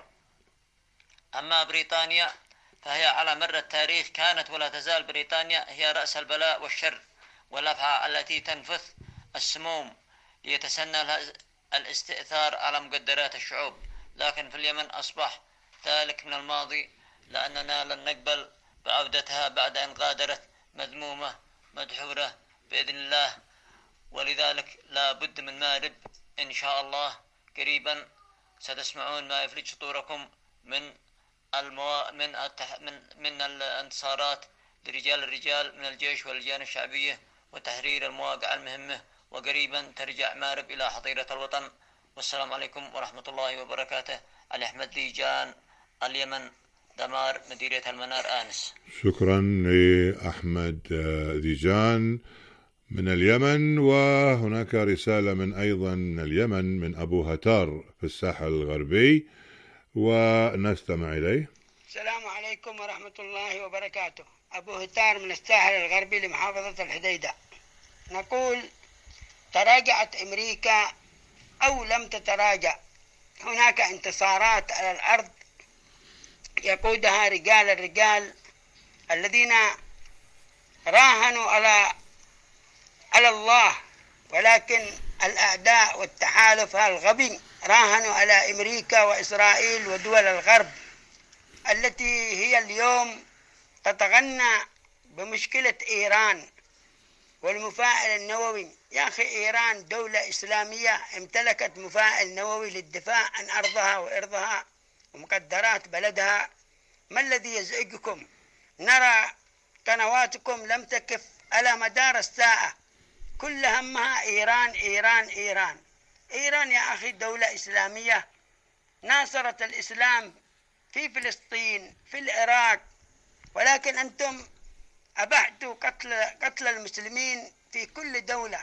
أما بريطانيا فهي على مر التاريخ كانت ولا تزال بريطانيا هي رأس البلاء والشر والأفعى التي تنفث السموم ليتسنى الاستئثار على مقدرات الشعوب. لكن في اليمن أصبح ذلك من الماضي، لأننا لن نقبل بعودتها بعد أن غادرت مذمومة مدحورة بإذن الله. ولذلك لا بد من مارب إن شاء الله قريبا ستسمعون ما يفرج سطوركم من الموا... من التح... من من الانتصارات لرجال الرجال من الجيش واللجان الشعبية وتحرير المواقع المهمة، وقريبا ترجع مارب إلى حظيرة الوطن. والسلام عليكم ورحمة الله وبركاته. علي أحمد ذيجان، اليمن، دمار، مديرية المنار، آنس. شكرا لأحمد ذيجان من اليمن. وهناك رسالة من أيضا من اليمن من أبو هتار في الساحل الغربي، ونستمع إليه. السلام عليكم ورحمة الله وبركاته. أبو هتار من الساحل الغربي لمحافظة الحديدة. نقول تراجعت أمريكا أو لم تتراجع، هناك انتصارات على الأرض يقودها رجال الرجال الذين راهنوا على على الله، ولكن الأعداء والتحالف الغبي راهنوا على أمريكا وإسرائيل ودول الغرب التي هي اليوم تتغنى بمشكلة إيران والمفاعل النووي. يا أخي إيران دولة إسلامية امتلكت مفاعل نووي للدفاع عن أرضها وإرضها ومقدرات بلدها. ما الذي يزعجكم؟ نرى قنواتكم لم تكف على مدار الساعة، كل همها إيران إيران إيران إيران. يا أخي دولة إسلامية ناصرت الإسلام في فلسطين، في العراق، ولكن أنتم أبحتوا قتل قتل المسلمين في كل دولة.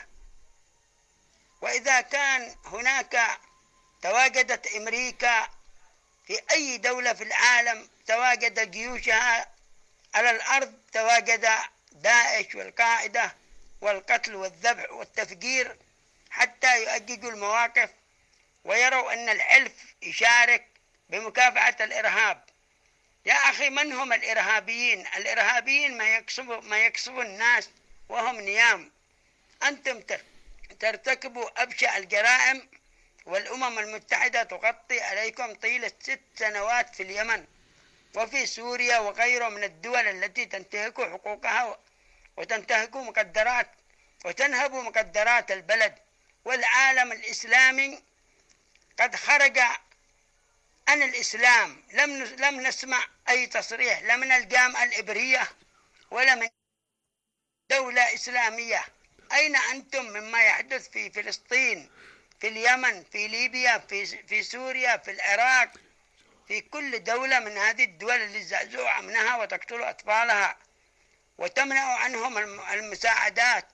وإذا كان هناك تواجدت أمريكا في أي دولة في العالم، تواجد جيوشها على الأرض، تواجد داعش والقاعدة والقتل والذبح والتفجير حتى يؤججوا المواقف ويروا أن الحلف يشارك بمكافحة الإرهاب. يا أخي، من هم الإرهابيين؟ الإرهابيين ما يكسبوا ما يكسبوا الناس وهم نيام. أنتم ترتكبوا أبشع الجرائم، والأمم المتحدة تغطي عليكم طيلة ست سنوات في اليمن وفي سوريا وغيره من الدول التي تنتهك حقوقها وتنتهك مقدرات وتنهب مقدرات البلد. والعالم الإسلامي قد خرج عن الإسلام. لم لم نسمع أي تصريح لا من الجامعة الإبرية ولا من دولة إسلامية. أين أنتم مما يحدث في فلسطين، في اليمن، في ليبيا، في في سوريا، في العراق، في كل دولة من هذه الدول اللي زعزعوا أمنها وتقتلوا أطفالها وتمنعوا عنهم المساعدات،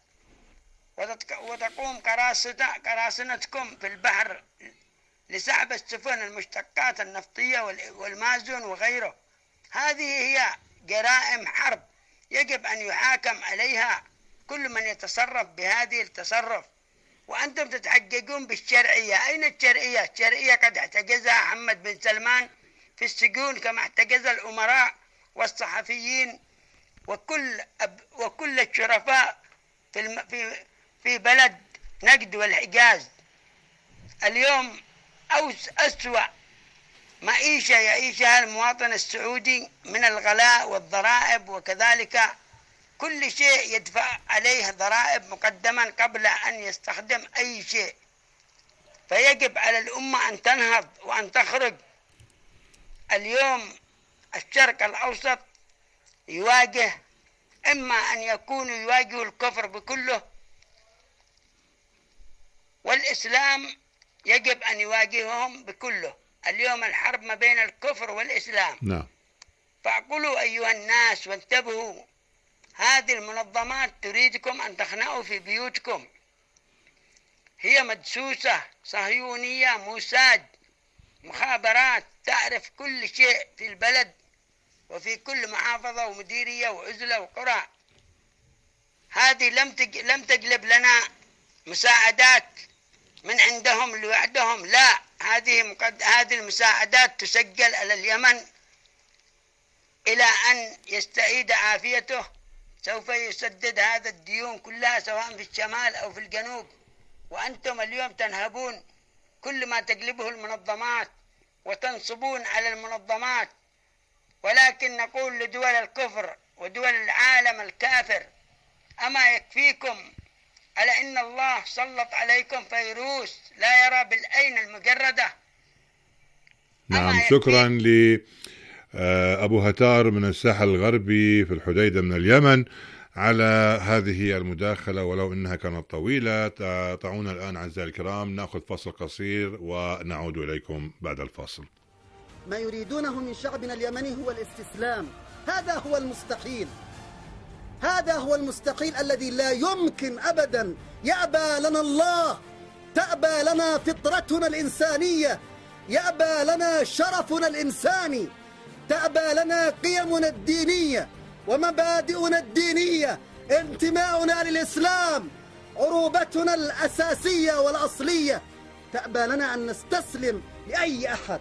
وتقوم قراصنتكم في البحر لسحب السفن المشتقات النفطية والمازون وغيره. هذه هي جرائم حرب يجب أن يحاكم عليها كل من يتصرف بهذه التصرف. وأنتم تتحججون بالشرعية. أين الشرعية؟ الشرعية قد احتجزها محمد بن سلمان في السجون كما احتجز الأمراء والصحفيين وكل أب وكل الشرفاء في الم في في بلد نجد والحجاز. اليوم أوس أسوأ معيشة يعيشها المواطن السعودي من الغلاء والضرائب، وكذلك كل شيء يدفع عليه ضرائب مقدما قبل أن يستخدم أي شيء. فيجب على الأمة أن تنهض وأن تخرج. اليوم الشرق الأوسط يواجه، إما أن يكونوا يواجهوا الكفر بكله، والإسلام يجب أن يواجههم بكله. اليوم الحرب ما بين الكفر والإسلام. نعم. فاعقلوا أيها الناس وانتبهوا. هذه المنظمات تريدكم أن تخنقوا في بيوتكم. هي مدسوسة، صهيونية، موساد، مخابرات، تعرف كل شيء في البلد وفي كل محافظة ومديرية وعزلة وقرى. هذه لم لم تجلب لنا مساعدات من عندهم لوحدهم، لا، هذه مقد... هذه المساعدات تسجل على اليمن إلى أن يستعيد عافيته. سوف يسدد هذا الديون كلها سواء في الشمال أو في الجنوب. وأنتم اليوم تنهبون كل ما تجلبه المنظمات وتنصبون على المنظمات. ولكن نقول لدول الكفر ودول العالم الكافر: أما يكفيكم على أن الله سلط عليكم فيروس لا يرى بالعين المجردة؟ نعم، شكرا لأبو هتار من الساحل الغربي في الحديدة من اليمن على هذه المداخلة، ولو أنها كانت طويلة. تعونا الآن أعزائي الكرام نأخذ فصل قصير ونعود إليكم بعد الفاصل. ما يريدونه من شعبنا اليمني هو الاستسلام. هذا هو المستحيل، هذا هو المستحيل الذي لا يمكن أبدا. يأبى لنا الله، تأبى لنا فطرتنا الإنسانية، يأبى لنا شرفنا الإنساني، تأبى لنا قيمنا الدينية ومبادئنا الدينية، انتماؤنا للإسلام، عروبتنا الأساسية والأصلية. تأبى لنا أن نستسلم لأي أحد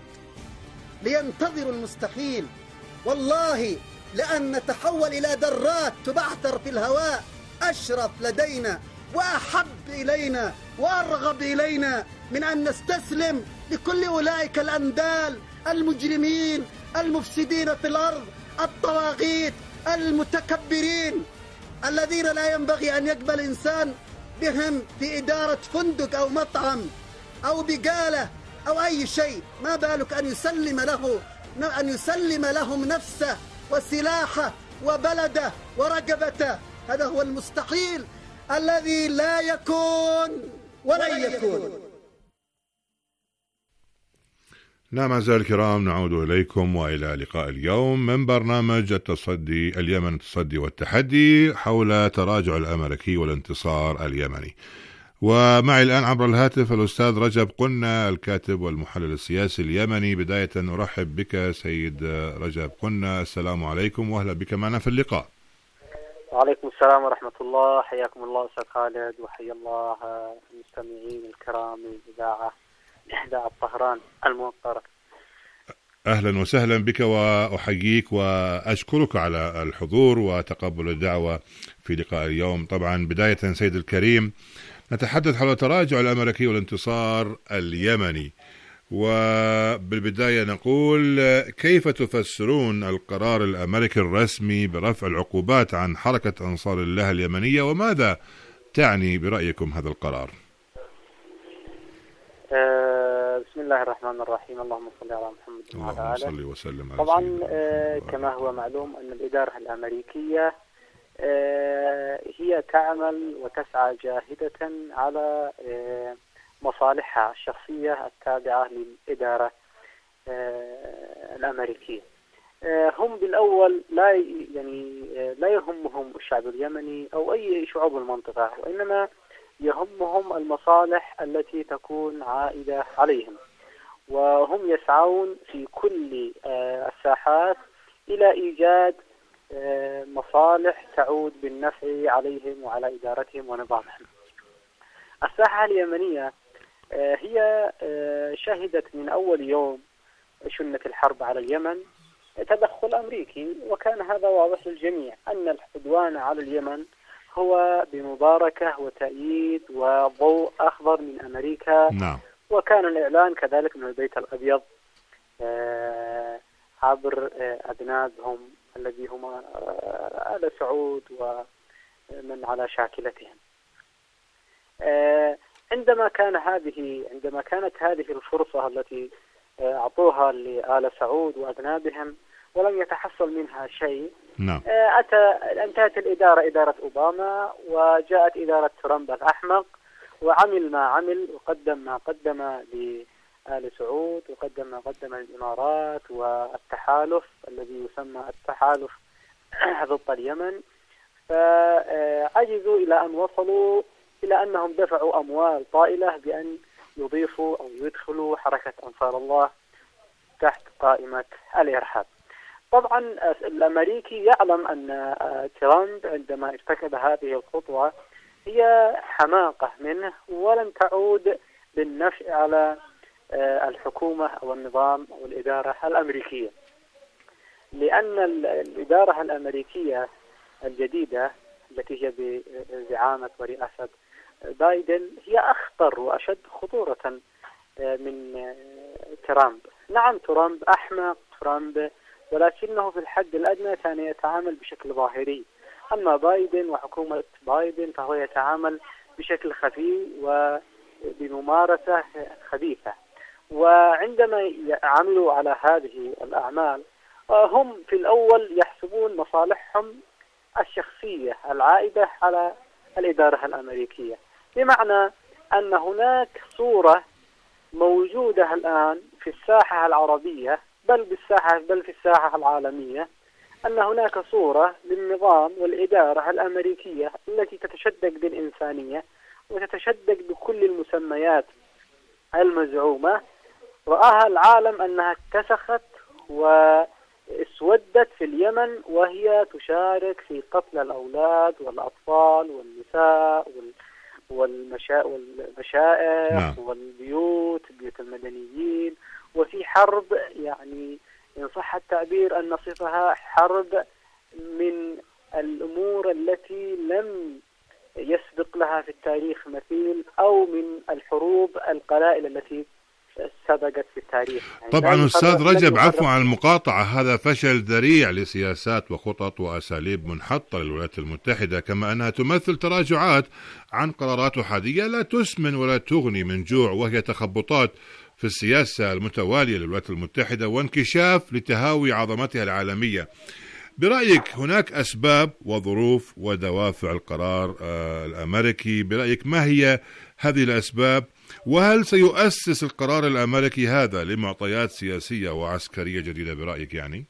لينتظر المستحيل. والله لأن نتحول إلى ذرات تبعثر في الهواء أشرف لدينا وأحب إلينا وأرغب إلينا من أن نستسلم لكل أولئك الأندال المجرمين المفسدين في الأرض، الطواغيت المتكبرين الذين لا ينبغي أن يقبل إنسان بهم في إدارة فندق أو مطعم أو بقالة أو أي شيء. ما بالك أن يسلم له أن يسلم لهم نفسه وسلاحه وبلده ورقبته. هذا هو المستحيل الذي لا يكون ولن يكون. نعم أعزائي الكرام، نعود إليكم وإلى لقاء اليوم من برنامج التصدي اليمن التصدي والتحدي حول تراجع الأمريكي والانتصار اليمني. ومعي الآن عبر الهاتف الأستاذ رجب قنة الكاتب والمحلل السياسي اليمني. بداية نرحب بك سيد رجب قنة، السلام عليكم وأهلا بك معنا في اللقاء. وعليكم السلام ورحمة الله، حياكم الله أستاذ خالد، وحيا الله المستمعين الكرام للإذاعة إذاعة طهران الموقرة. أهلا وسهلا بك وأحييك وأشكرك على الحضور وتقبل الدعوة في لقاء اليوم. طبعا بداية سيد الكريم نتحدث حول تراجع الأمريكي والانتصار اليمني، وبالبداية نقول كيف تفسرون القرار الأمريكي الرسمي برفع العقوبات عن حركة أنصار الله اليمنية، وماذا تعني برأيكم هذا القرار؟ أه بسم الله الرحمن الرحيم، اللهم صل على محمد وعلى آله. اللهم صل وسلم. طبعا أه كما هو معلوم أن الإدارة الأمريكية أه هي تعمل وتسعى جاهدة على أه مصالحها الشخصية التابعة للإدارة أه الأمريكية. أه هم بالأول لا يعني أه لا يهمهم الشعب اليمني أو أي شعوب المنطقة، وإنما يهمهم المصالح التي تكون عائدة عليهم، وهم يسعون في كل أه الساحات إلى إيجاد أه مصالح تعود بالنفع عليهم وعلى إدارتهم ونظامهم. الساحة اليمنية هي شهدت من أول يوم شنة الحرب على اليمن تدخل أمريكي، وكان هذا واضح للجميع أن العدوان على اليمن هو بمباركة وتأييد وضوء أخضر من أمريكا. نعم. وكان الإعلان كذلك من البيت الأبيض عبر أذنابهم الذي هم آل سعود ومن على شاكلتهم. عندما كان هذه عندما كانت هذه الفرصة التي أعطوها لآل سعود وأذنابهم ولم يتحصل منها شيء، نعم. أتى انتهت الإدارة إدارة أوباما، وجاءت إدارة ترامب الأحمق وعمل ما عمل وقدم ما قدم لآل سعود وقدم ما قدم الإمارات والتحالف الذي يسمى التحالف ضد اليمن، فعجزوا إلى أن وصلوا إلى أنهم دفعوا أموال طائلة بأن يضيفوا أو يدخلوا حركة أنصار الله تحت قائمة الإرهاب. طبعا الأمريكي يعلم أن ترامب عندما ارتكب هذه الخطوة هي حماقة منه ولن تعود بالنفع على الحكومة أو النظام أو الإدارة الأمريكية، لأن الإدارة الأمريكية الجديدة التي هي بزعامة ورئاسة بايدن هي أخطر وأشد خطورة من ترامب. نعم ترامب أحمق ترامب، ولكنه في الحد الأدنى كان يتعامل بشكل ظاهري، أما بايدن وحكومة بايدن فهو يتعامل بشكل خفي وبممارسة خبيثة. وعندما عملوا على هذه الأعمال هم في الأول يحسبون مصالحهم الشخصية العائدة على الإدارة الأمريكية، بمعنى أن هناك صورة موجودة الآن في الساحة العربية بل بالساحة بل في الساحة العالمية، أن هناك صورة للنظام والإدارة الأمريكية التي تتشدق بالإنسانية وتتشدق بكل المسميات المزعومة. رآها العالم أنها اتسخت واسودت في اليمن، وهي تشارك في قتل الأولاد والأطفال والنساء والمشائخ نعم. والبيوت بيوت المدنيين، وفي حرب يعني إن صح التعبير أن نصفها حرب من الأمور التي لم يسبق لها في التاريخ مثيل، أو من الحروب القلائل التي سبقت في التاريخ. يعني طبعا أستاذ رجب، عفوا عن المقاطعة، هذا فشل ذريع لسياسات وخطط وأساليب منحطة للولايات المتحدة، كما أنها تمثل تراجعات عن قرارات أحادية لا تسمن ولا تغني من جوع، وهي تخبطات في السياسة المتوالية للولايات المتحدة وانكشاف لتهاوي عظمتها العالمية. برأيك هناك أسباب وظروف ودوافع القرار الأمريكي؟ برأيك ما هي هذه الأسباب وهل سيؤسس القرار الأمريكي هذا لمعطيات سياسية وعسكرية جديدة برأيك يعني؟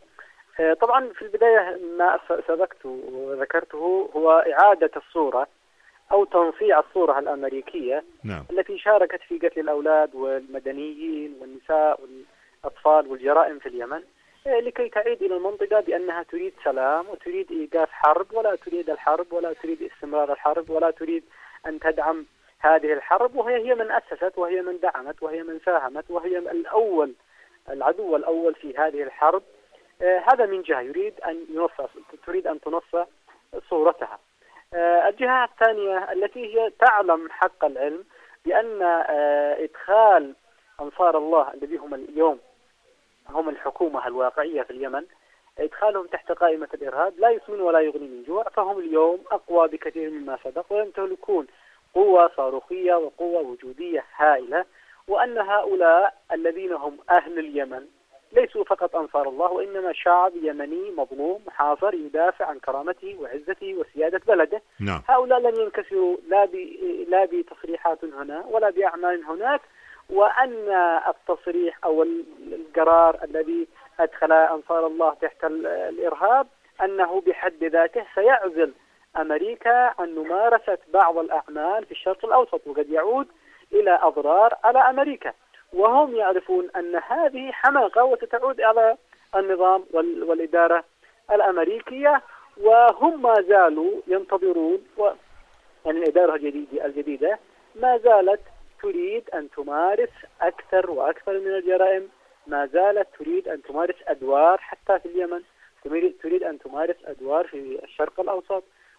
طبعا في البداية ما سبقت وذكرته هو إعادة الصورة أو تنصيع الصورة الأمريكية نعم. التي شاركت في قتل الأولاد والمدنيين والنساء والأطفال والجرائم في اليمن، لكي تعيد إلى المنطقة بأنها تريد سلام وتريد إيقاف حرب، ولا تريد الحرب ولا تريد استمرار الحرب ولا تريد أن تدعم هذه الحرب، وهي هي من أسست وهي من دعمت وهي من ساهمت وهي الأول العدو الأول في هذه الحرب. آه هذا من جهة يريد أن ينصف تريد أن تنصف صورتها. آه الجهة الثانية التي هي تعلم حق العلم بأن آه إدخال أنصار الله الذي هم اليوم هم الحكومة الواقعية في اليمن، إدخالهم تحت قائمة الإرهاب لا يسمن ولا يغني من جوع، فهم اليوم أقوى بكثير مما سبق ويمتلكون قوة صاروخية وقوة وجودية هائلة، وأن هؤلاء الذين هم أهل اليمن ليسوا فقط أنصار الله وإنما شعب يمني مظلوم محاصر يدافع عن كرامته وعزته وسيادة بلده. نعم. هؤلاء لن ينكسروا لا لا بتصريحات هنا ولا بأعمال هناك، وأن التصريح أو القرار الذي أدخل أنصار الله تحت الإرهاب أنه بحد ذاته سيعزل أمريكا عن ممارسة بعض الأعمال في الشرق الأوسط، وقد يعود إلى أضرار على أمريكا، وهم يعرفون أن هذه حماقة وستعود على النظام والإدارة الأمريكية، وهم ما زالوا ينتظرون و... يعني الإدارة الجديدة الجديدة ما زالت تريد أن تمارس أكثر وأكثر من الجرائم، ما زالت تريد أن تمارس أدوار حتى في اليمن، تريد أن تمارس أدوار في الشرق الأوسط،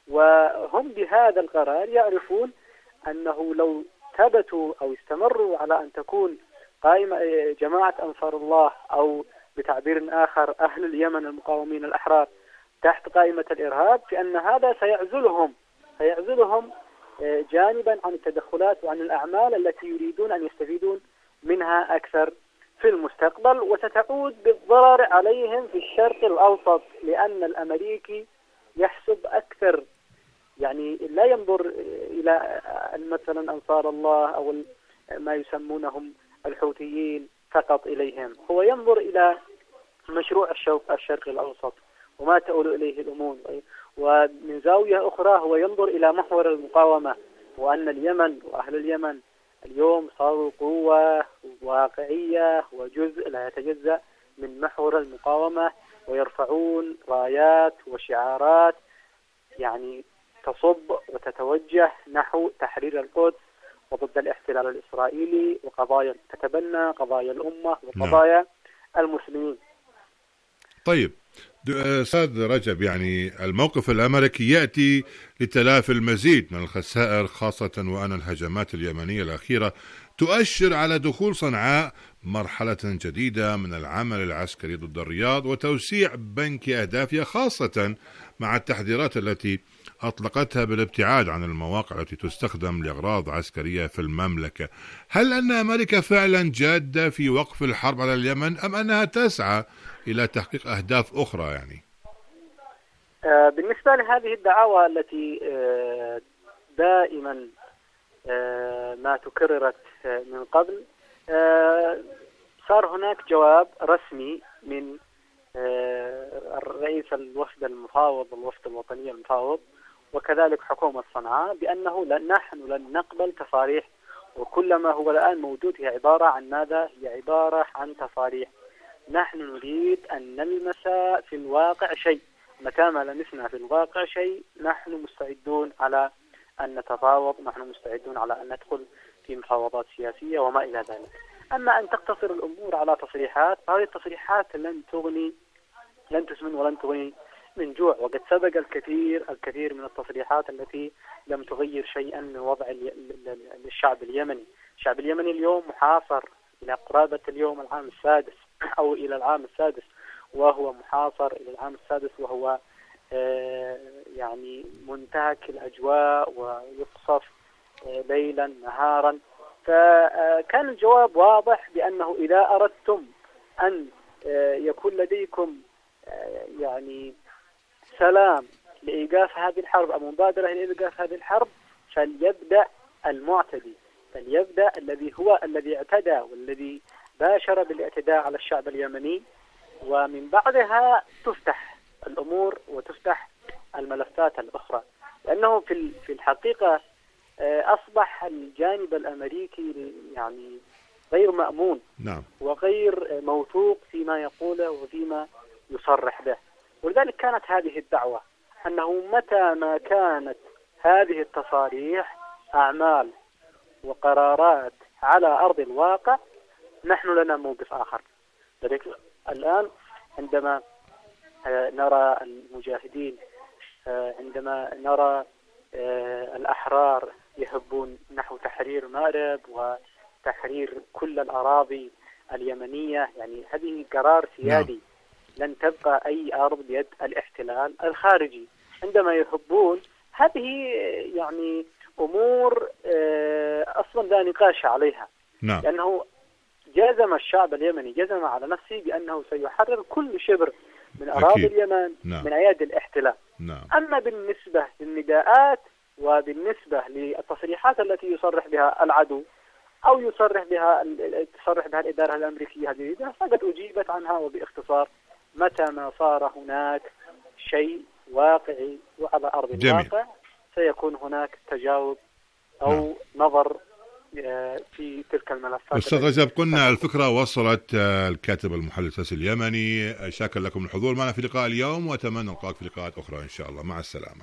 وهم بهذا القرار يعرفون أنه لو ثبتوا أو استمروا على أن تكون قائمة جماعة أنصار الله أو بتعبير آخر أهل اليمن المقاومين الأحرار تحت قائمة الإرهاب، فإن هذا سيعزلهم سيعزلهم جانبا عن التدخلات وعن الأعمال التي يريدون أن يستفيدون منها أكثر في المستقبل، وستعود بالضرر عليهم في الشرق الأوسط، لأن الأمريكي يحسب أكثر، يعني لا ينظر إلى مثلا أنصار الله أو ما يسمونهم الحوثيين فقط إليهم، هو ينظر إلى مشروع الشرق الأوسط وما تؤول إليه الأمور، ومن زاوية أخرى هو ينظر إلى محور المقاومة، وأن اليمن وأهل اليمن اليوم صاروا قوة واقعية وجزء لا يتجزأ من محور المقاومة، ويرفعون رايات وشعارات يعني تصب وتتوجه نحو تحرير القدس وضد الاحتلال الإسرائيلي وقضايا تتبنى قضايا الأمة وقضايا نعم. المسلمين. طيب أستاذ رجب، يعني الموقف الأمريكي يأتي لتلافي المزيد من الخسائر، خاصة وأن الهجمات اليمنية الأخيرة تؤشر على دخول صنعاء مرحلة جديدة من العمل العسكري ضد الرياض وتوسيع بنك أهدافها، خاصة مع التحذيرات التي أطلقتها بالابتعاد عن المواقع التي تستخدم لأغراض عسكرية في المملكة. هل أن أمريكا فعلا جادة في وقف الحرب على اليمن أم أنها تسعى إلى تحقيق أهداف أخرى؟ يعني آه بالنسبة لهذه الدعاوى التي آه دائما آه ما تكررت آه من قبل، آه صار هناك جواب رسمي من آه الرئيس الوفد المفاوض الوفد الوطني المفاوض وكذلك حكومة صنعاء بأنه لن نحن لن نقبل تصاريح، وكل ما هو الآن موجود هي عبارة عن ماذا؟ هي عبارة عن تصاريح. نحن نريد أن نلمس في الواقع شيء، متى ما لمسنا في الواقع شيء نحن مستعدون على أن نتفاوض، نحن مستعدون على أن ندخل في مفاوضات سياسية وما إلى ذلك. أما أن تقتصر الأمور على تصريحات فهذه التصريحات لن تغني لن تسمن ولن تغني من جوع، وقد سبق الكثير الكثير من التصريحات التي لم تغير شيئا من وضع الشعب اليمني. الشعب اليمني اليوم محاصر إلى قرابة اليوم العام السادس أو إلى العام السادس وهو محاصر إلى العام السادس وهو آه يعني منتهك الأجواء ويقصف آه ليلا نهارا. فكان الجواب واضح بأنه إذا أردتم أن آه يكون لديكم آه يعني سلام لإيقاف هذه الحرب أو مبادرة لإيقاف هذه الحرب فليبدأ المعتدي يبدأ الذي هو الذي اعتدى والذي باشر بالاعتداء على الشعب اليمني، ومن بعدها تفتح الأمور وتفتح الملفات الأخرى. لأنه في في الحقيقة أصبح الجانب الأمريكي يعني غير مأمون نعم. وغير موثوق فيما يقوله وفيما يصرح به، ولذلك كانت هذه الدعوة أنه متى ما كانت هذه التصاريح أعمال وقرارات على أرض الواقع نحن لنا موقف آخر. لذلك الآن عندما نرى المجاهدين، عندما نرى الأحرار يهبون نحو تحرير مأرب وتحرير كل الأراضي اليمنية، يعني هذه قرار سيادي. لن تبقى أي أرض بيد الاحتلال الخارجي. عندما يهبون هذه يعني أمور أصلا لا نقاش عليها. نعم. لأنه جزم الشعب اليمني جزم على نفسه بأنه سيحرر كل شبر من أراضي اليمن نعم. من أيادي الاحتلال. نعم. أما بالنسبة للنداءات وبالنسبة للتصريحات التي يصرح بها العدو أو يصرح بها تصرح بها الإدارة الأمريكية الجديدة فقد أجيبت عنها وباختصار. متى ما صار هناك شيء واقعي وعلى أرض الواقع سيكون هناك تجاوب أو نعم. نظر في تلك الملفات. أستاذ رجب، قلنا الفكرة وصلت الكاتب المحلل السياسي اليمني. شاكر لكم الحضور معنا في لقاء اليوم، وأتمنى نلقاك في لقاءات أخرى إن شاء الله. مع السلامة.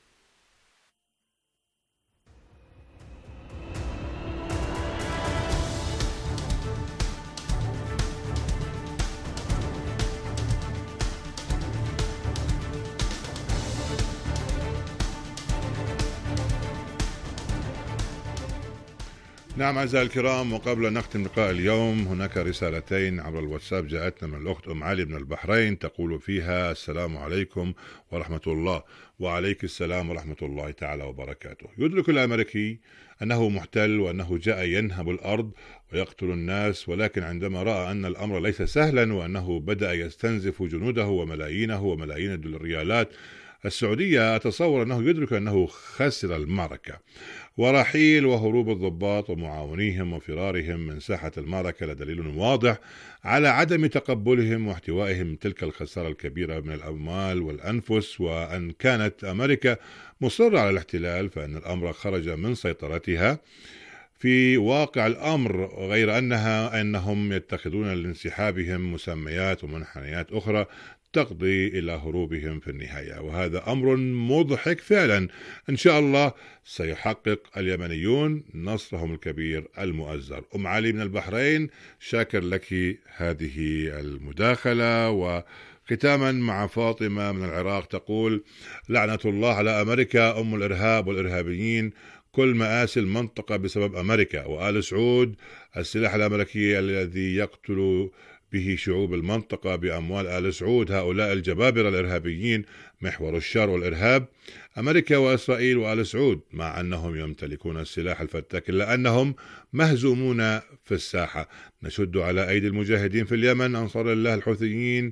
نعم أعزائي الكرام، وقبل أن نختم لقاء اليوم هناك رسالتين عبر الواتساب جاءتنا من الأخت أم علي من البحرين، تقول فيها: السلام عليكم ورحمة الله. وعليك السلام ورحمة الله تعالى وبركاته. يدرك الأمريكي أنه محتل وأنه جاء ينهب الأرض ويقتل الناس، ولكن عندما رأى أن الأمر ليس سهلا وأنه بدأ يستنزف جنوده وملايينه وملايين الريالات السعودية، أتصور أنه يدرك أنه خسر المعركة. ورحيل وهروب الضباط ومعاونيهم وفرارهم من ساحة المعركة لدليل واضح على عدم تقبلهم واحتوائهم تلك الخسارة الكبيرة من الأموال والأنفس. وأن كانت أمريكا مصرة على الاحتلال فإن الأمر خرج من سيطرتها في واقع الأمر، غير أنها أنهم يتخذون لانسحابهم مسميات ومنحنيات أخرى تقضي إلى هروبهم في النهاية، وهذا أمر مضحك فعلا. إن شاء الله سيحقق اليمنيون نصرهم الكبير المؤزر. أم علي من البحرين، شاكر لك هذه المداخلة. وختاما مع فاطمة من العراق تقول: لعنة الله على أمريكا أم الإرهاب والإرهابيين، كل مآسي المنطقة بسبب أمريكا وآل سعود. السلاح الأمريكي الذي يقتل به شعوب المنطقة بأموال آل سعود، هؤلاء الجبابرة الإرهابيين محور الشر والإرهاب أمريكا وإسرائيل وآل سعود، مع أنهم يمتلكون السلاح الفتاك إلا أنهم مهزومون في الساحة. نشد على أيدي المجاهدين في اليمن أنصار الله الحوثيين،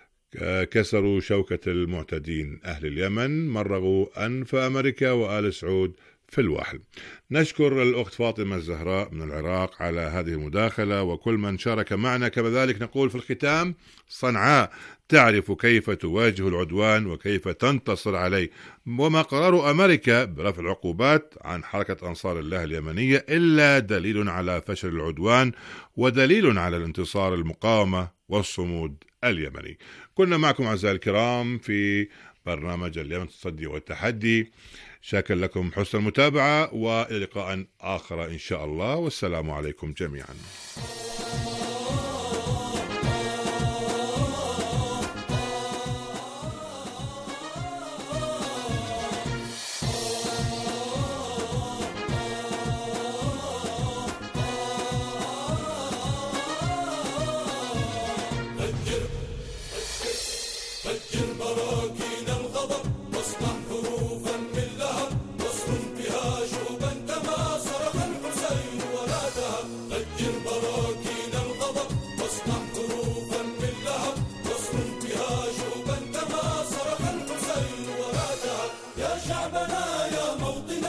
كسروا شوكة المعتدين. أهل اليمن مرغوا أنف أمريكا وآل سعود في الواحد. نشكر الأخت فاطمة الزهراء من العراق على هذه المداخلة وكل من شارك معنا. كذلك نقول في الختام: صنعاء تعرف كيف تواجه العدوان وكيف تنتصر عليه، وما قرار أمريكا برفع العقوبات عن حركة أنصار الله اليمنية إلا دليل على فشل العدوان ودليل على الانتصار المقاومة والصمود اليمني. كنا معكم أعزائي الكرام في برنامج اليمن التصدي والتحدي. شاكر لكم حسن المتابعة، وإلى لقاء آخر إن شاء الله، والسلام عليكم جميعا.